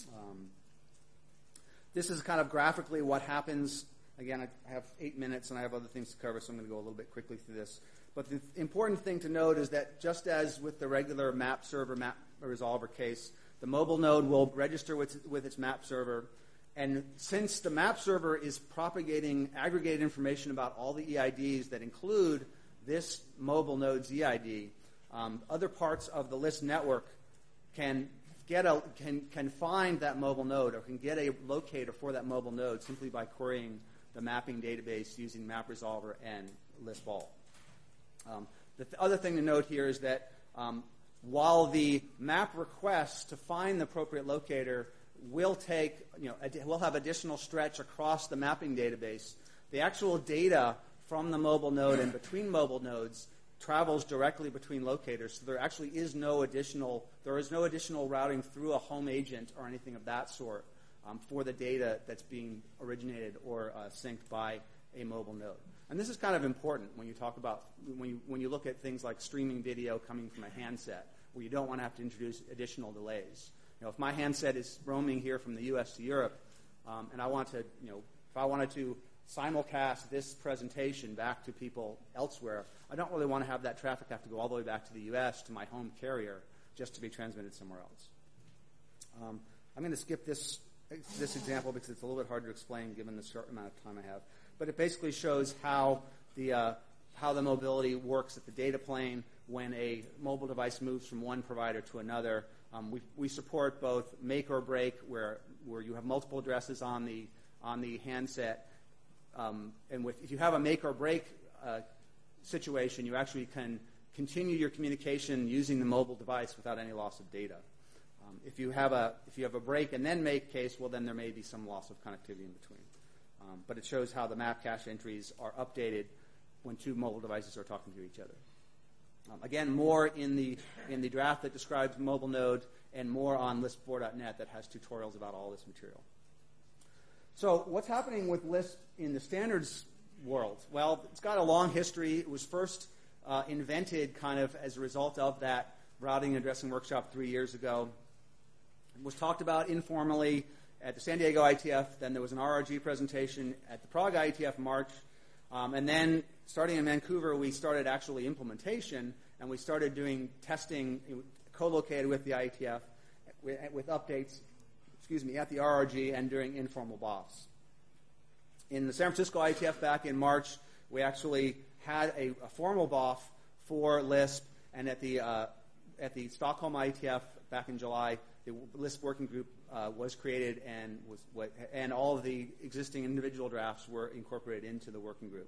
This is kind of graphically what happens. Again, I have 8 minutes and I have other things to cover, so I'm going to go a little bit quickly through this. But the important thing to note is that just as with the regular map server, map resolver case, the mobile node will register with its map server. And since the map server is propagating aggregated information about all the EIDs that include this mobile node's EID, other parts of the Lisp network can find that mobile node or can get a locator for that mobile node simply by querying the mapping database using map resolver and Lisp alt. The other thing to note here is that while the map request to find the appropriate locator will have additional stretch across the mapping database, the actual data from the mobile node and between mobile nodes travels directly between locators. So there actually is no additional routing through a home agent or anything of that sort for the data that's being originated or synced by a mobile node. And this is kind of important when you talk about when you look at things like streaming video coming from a handset, where you don't want to have to introduce additional delays. If my handset is roaming here from the U.S. to Europe, and I want to, if I wanted to simulcast this presentation back to people elsewhere, I don't really want to have that traffic have to go all the way back to the U.S. to my home carrier just to be transmitted somewhere else. I'm going to skip this example because it's a little bit hard to explain given the short amount of time I have. But it basically shows how the mobility works at the data plane when a mobile device moves from one provider to another. We support both make or break, where you have multiple addresses on the handset, and if you have a make or break situation, you actually can continue your communication using the mobile device without any loss of data. If you have a break and then make case, well, then there may be some loss of connectivity in between. But it shows how the map cache entries are updated when two mobile devices are talking to each other. Again, more in the draft that describes mobile node, and more on Lisp4.net that has tutorials about all this material. So what's happening with Lisp in the standards world? Well, it's got a long history. It was first invented kind of as a result of that routing and addressing workshop 3 years ago. It was talked about informally at the San Diego IETF. Then there was an RRG presentation at the Prague IETF in March. And then starting in Vancouver, we started actually implementation, and we started doing testing co-located with the IETF with updates, at the RRG and during informal BOFs. In the San Francisco IETF back in March, we actually had a formal BOF for Lisp, and at the Stockholm IETF back in July, the Lisp working group was created, and all of the existing individual drafts were incorporated into the working group.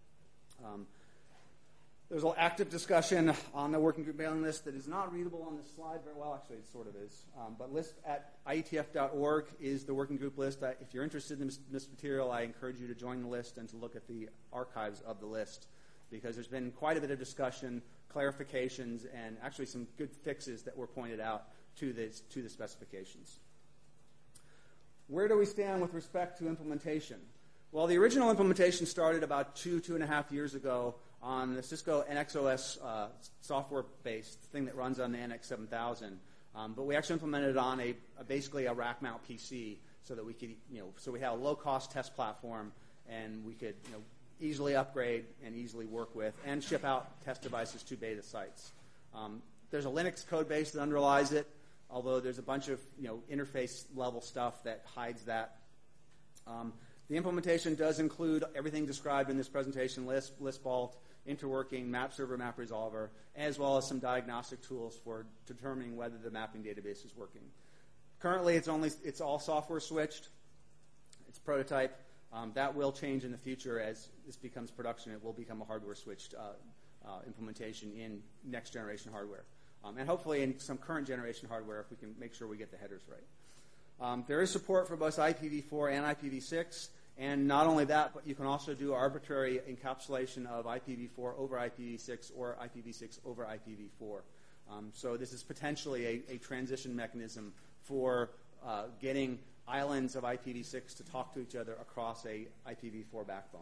There's an active discussion on the working group mailing list that is not readable on this slide very well. Actually, it sort of is. But list at IETF.org is the working group list. If you're interested in this material, I encourage you to join the list and to look at the archives of the list, because there's been quite a bit of discussion, clarifications, and actually some good fixes that were pointed out to the specifications. Where do we stand with respect to implementation? Well, the original implementation started about 2.5 years ago on the Cisco NXOS software-based thing that runs on the NX7000. But we actually implemented it on basically a rack mount PC so that we could, so we had a low-cost test platform, and we could, easily upgrade and easily work with and ship out test devices to beta sites. There's a Linux code base that underlies it, although there's a bunch of interface level stuff that hides that. The implementation does include everything described in this presentation: Lisp, Lisp-Alt, interworking, map server, map resolver, as well as some diagnostic tools for determining whether the mapping database is working. Currently, it's all software switched. It's prototype. That will change in the future as this becomes production. It will become a hardware switched implementation in next generation hardware. And hopefully in some current generation hardware if we can make sure we get the headers right. There is support for both IPv4 and IPv6. And not only that, but you can also do arbitrary encapsulation of IPv4 over IPv6 or IPv6 over IPv4. So this is potentially a transition mechanism for getting islands of IPv6 to talk to each other across a IPv4 backbone.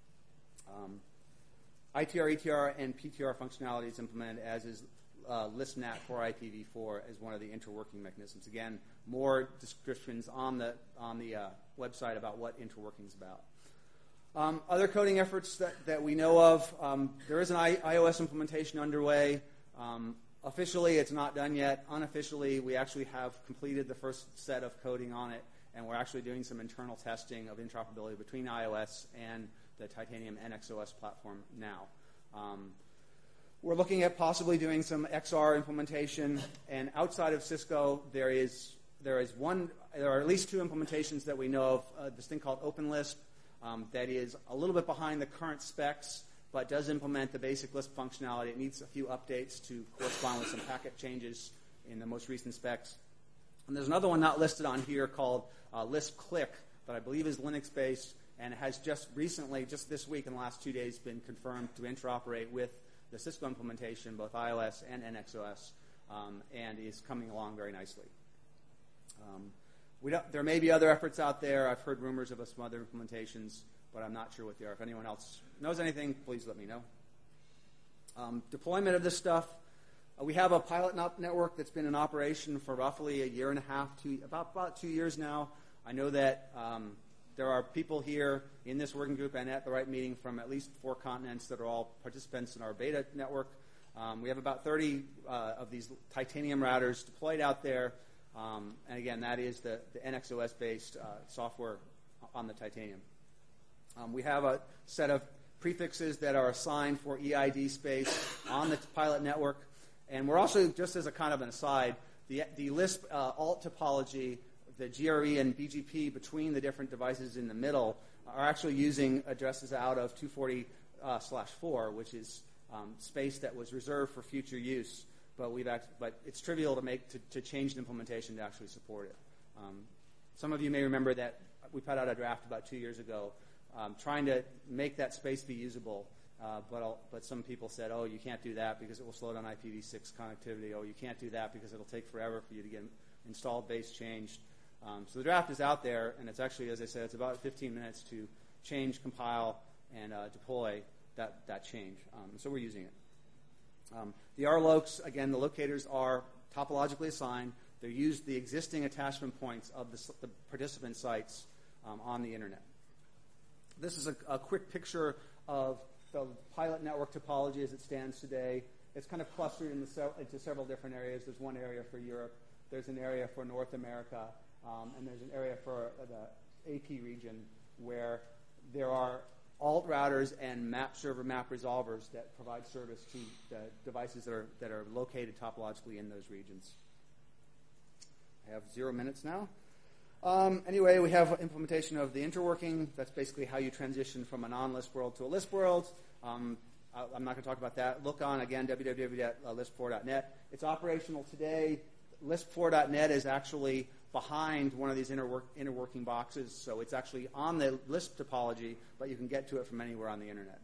ITR, ETR, and PTR functionality is implemented, as is LispNat for IPv4 as one of the interworking mechanisms. Again, more descriptions on the website about what interworking is about. Other coding efforts that we know of, there is an iOS implementation underway. Officially, it's not done yet. Unofficially, we actually have completed the first set of coding on it, and we're actually doing some internal testing of interoperability between iOS and the Titanium NXOS platform now. We're looking at possibly doing some XR implementation, and outside of Cisco, there are at least two implementations that we know of. This thing called OpenLisp that is a little bit behind the current specs, but does implement the basic Lisp functionality. It needs a few updates to correspond with some packet changes in the most recent specs. And there's another one not listed on here called Lisp Click that I believe is Linux-based, and it has just recently, just this week in the last 2 days, been confirmed to interoperate with the Cisco implementation, both iOS and NXOS, and is coming along very nicely. There may be other efforts out there. I've heard rumors of some other implementations, but I'm not sure what they are. If anyone else knows anything, please let me know. Deployment of this stuff. We have a pilot network that's been in operation for roughly a year and a half, about 2 years now. I know that there are people here in this working group and at the right meeting from at least 4 continents that are all participants in our beta network. We have about 30 of these Titanium routers deployed out there. And again, that is the NXOS-based software on the Titanium. We have a set of prefixes that are assigned for EID space on the pilot network. And we're also, just as a kind of an aside, the Lisp alt topology, the GRE and BGP between the different devices in the middle are actually using addresses out of 240/4, which is space that was reserved for future use, but it's trivial to change the implementation to actually support it. Some of you may remember that we put out a draft about 2 years ago trying to make that space be usable, but some people said, oh, you can't do that because it will slow down IPv6 connectivity. Oh, you can't do that because it'll take forever for you to get installed base changed. So the draft is out there, and it's actually, as I said, it's about 15 minutes to change, compile, and deploy that change. So we're using it. The RLOCs, again, the locators are topologically assigned. They use the existing attachment points of the participant sites on the internet. This is a quick picture of the pilot network topology as it stands today. It's kind of clustered into several different areas. There's one area for Europe. There's an area for North America. And there's an area for the AP region where there are alt routers and map server, map resolvers that provide service to the devices that are located topologically in those regions. I have 0 minutes now. Anyway, we have implementation of the interworking. That's basically how you transition from a non-Lisp world to a Lisp world. I'm not going to talk about that. Look on, again, www.lisp4.net. It's operational today. Lisp4.net is actually behind one of these interworking boxes, so it's actually on the Lisp topology, but you can get to it from anywhere on the internet.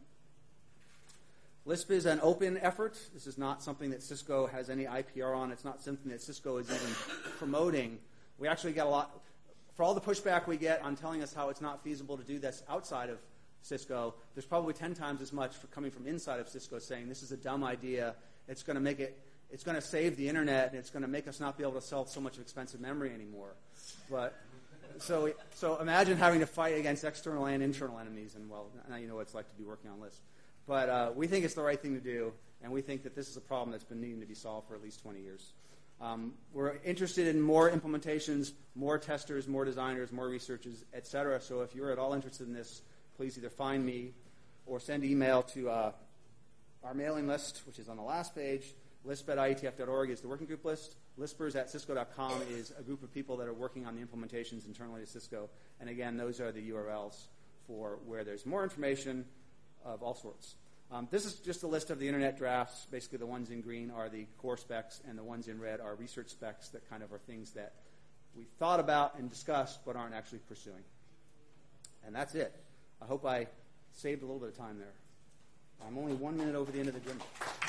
Lisp is an open effort. This is not something that Cisco has any IPR on. It's not something that Cisco is even promoting. We actually get a lot, for all the pushback we get on telling us how it's not feasible to do this outside of Cisco, there's probably 10 times as much coming from inside of Cisco saying this is a dumb idea. It's going to save the internet, and it's going to make us not be able to sell so much expensive memory anymore. But so imagine having to fight against external and internal enemies, and well, now you know what it's like to be working on Lisp. But we think it's the right thing to do, and we think that this is a problem that's been needing to be solved for at least 20 years. We're interested in more implementations, more testers, more designers, more researchers, et cetera. So if you're at all interested in this, please either find me or send email to our mailing list, which is on the last page. Lisp@IETF.org is the working group list. Lispers@Cisco.com is a group of people that are working on the implementations internally at Cisco. And again, those are the URLs for where there's more information of all sorts. This is just a list of the internet drafts. Basically, the ones in green are the core specs, and the ones in red are research specs that kind of are things that we've thought about and discussed but aren't actually pursuing. And that's it. I hope I saved a little bit of time there. I'm only 1 minute over the end of the demo.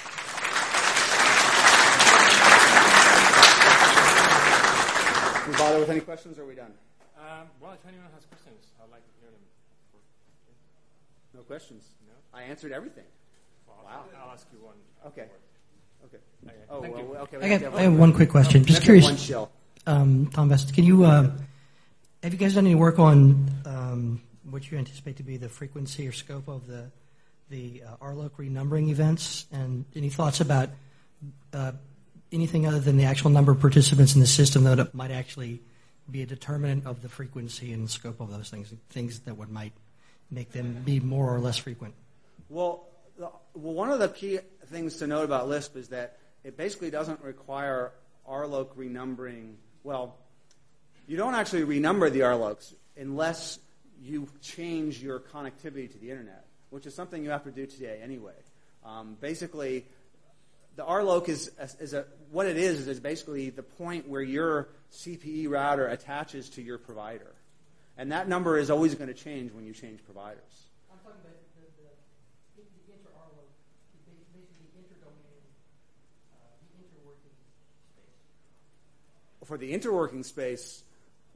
Can we bother with any questions, or are we done? Well, if anyone has questions, I'd like to hear them. No questions? No? I answered everything. Well, Wow. I'll ask you one. Okay. Okay. Oh, Thank you. okay. I have one quick question. Just curious. One shell. Tom Vest, can you have you guys done any work on what you anticipate to be the frequency or scope of the RLOC renumbering events, and any thoughts about anything other than the actual number of participants in the system that might actually be a determinant of the frequency and scope of those things that might make them be more or less frequent? Well, one of the key things to note about Lisp is that it basically doesn't require RLOC renumbering. Well, you don't actually renumber the RLOCs unless you change your connectivity to the internet, which is something you have to do today anyway. Basically, the RLOC what it is basically the point where your CPE router attaches to your provider. And that number is always going to change when you change providers. I'm talking about the inter-RLOC, basically interdomain, the interworking space. For the interworking space,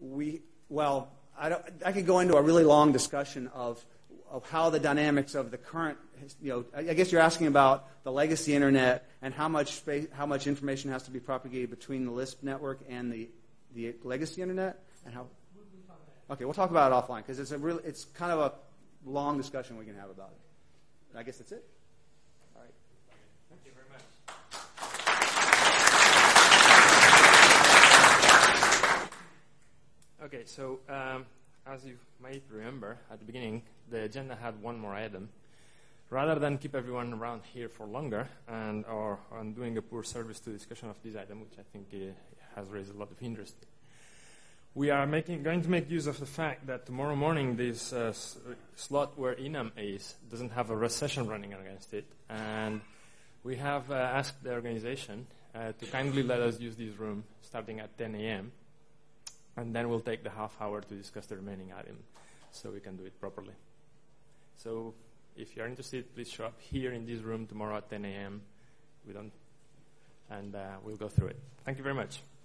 I could go into a really long discussion of how the dynamics of the current, I guess you're asking about the legacy internet and how much information has to be propagated between the Lisp network and the legacy internet, and how. Okay, we'll talk about it offline because it's kind of a long discussion we can have about it. I guess that's it. All right. Thank you very much. Okay, so as you might remember at the beginning, the agenda had one more item. Rather than keep everyone around here for longer and doing a poor service to discussion of this item, which I think has raised a lot of interest, We are going to make use of the fact that tomorrow morning this slot where Enam is doesn't have a recession running against it, and we have asked the organization to kindly let us use this room starting at 10 a.m., and then we'll take the half hour to discuss the remaining item so we can do it properly. So if you're interested, please show up here in this room tomorrow at 10 a.m. And we'll go through it. Thank you very much.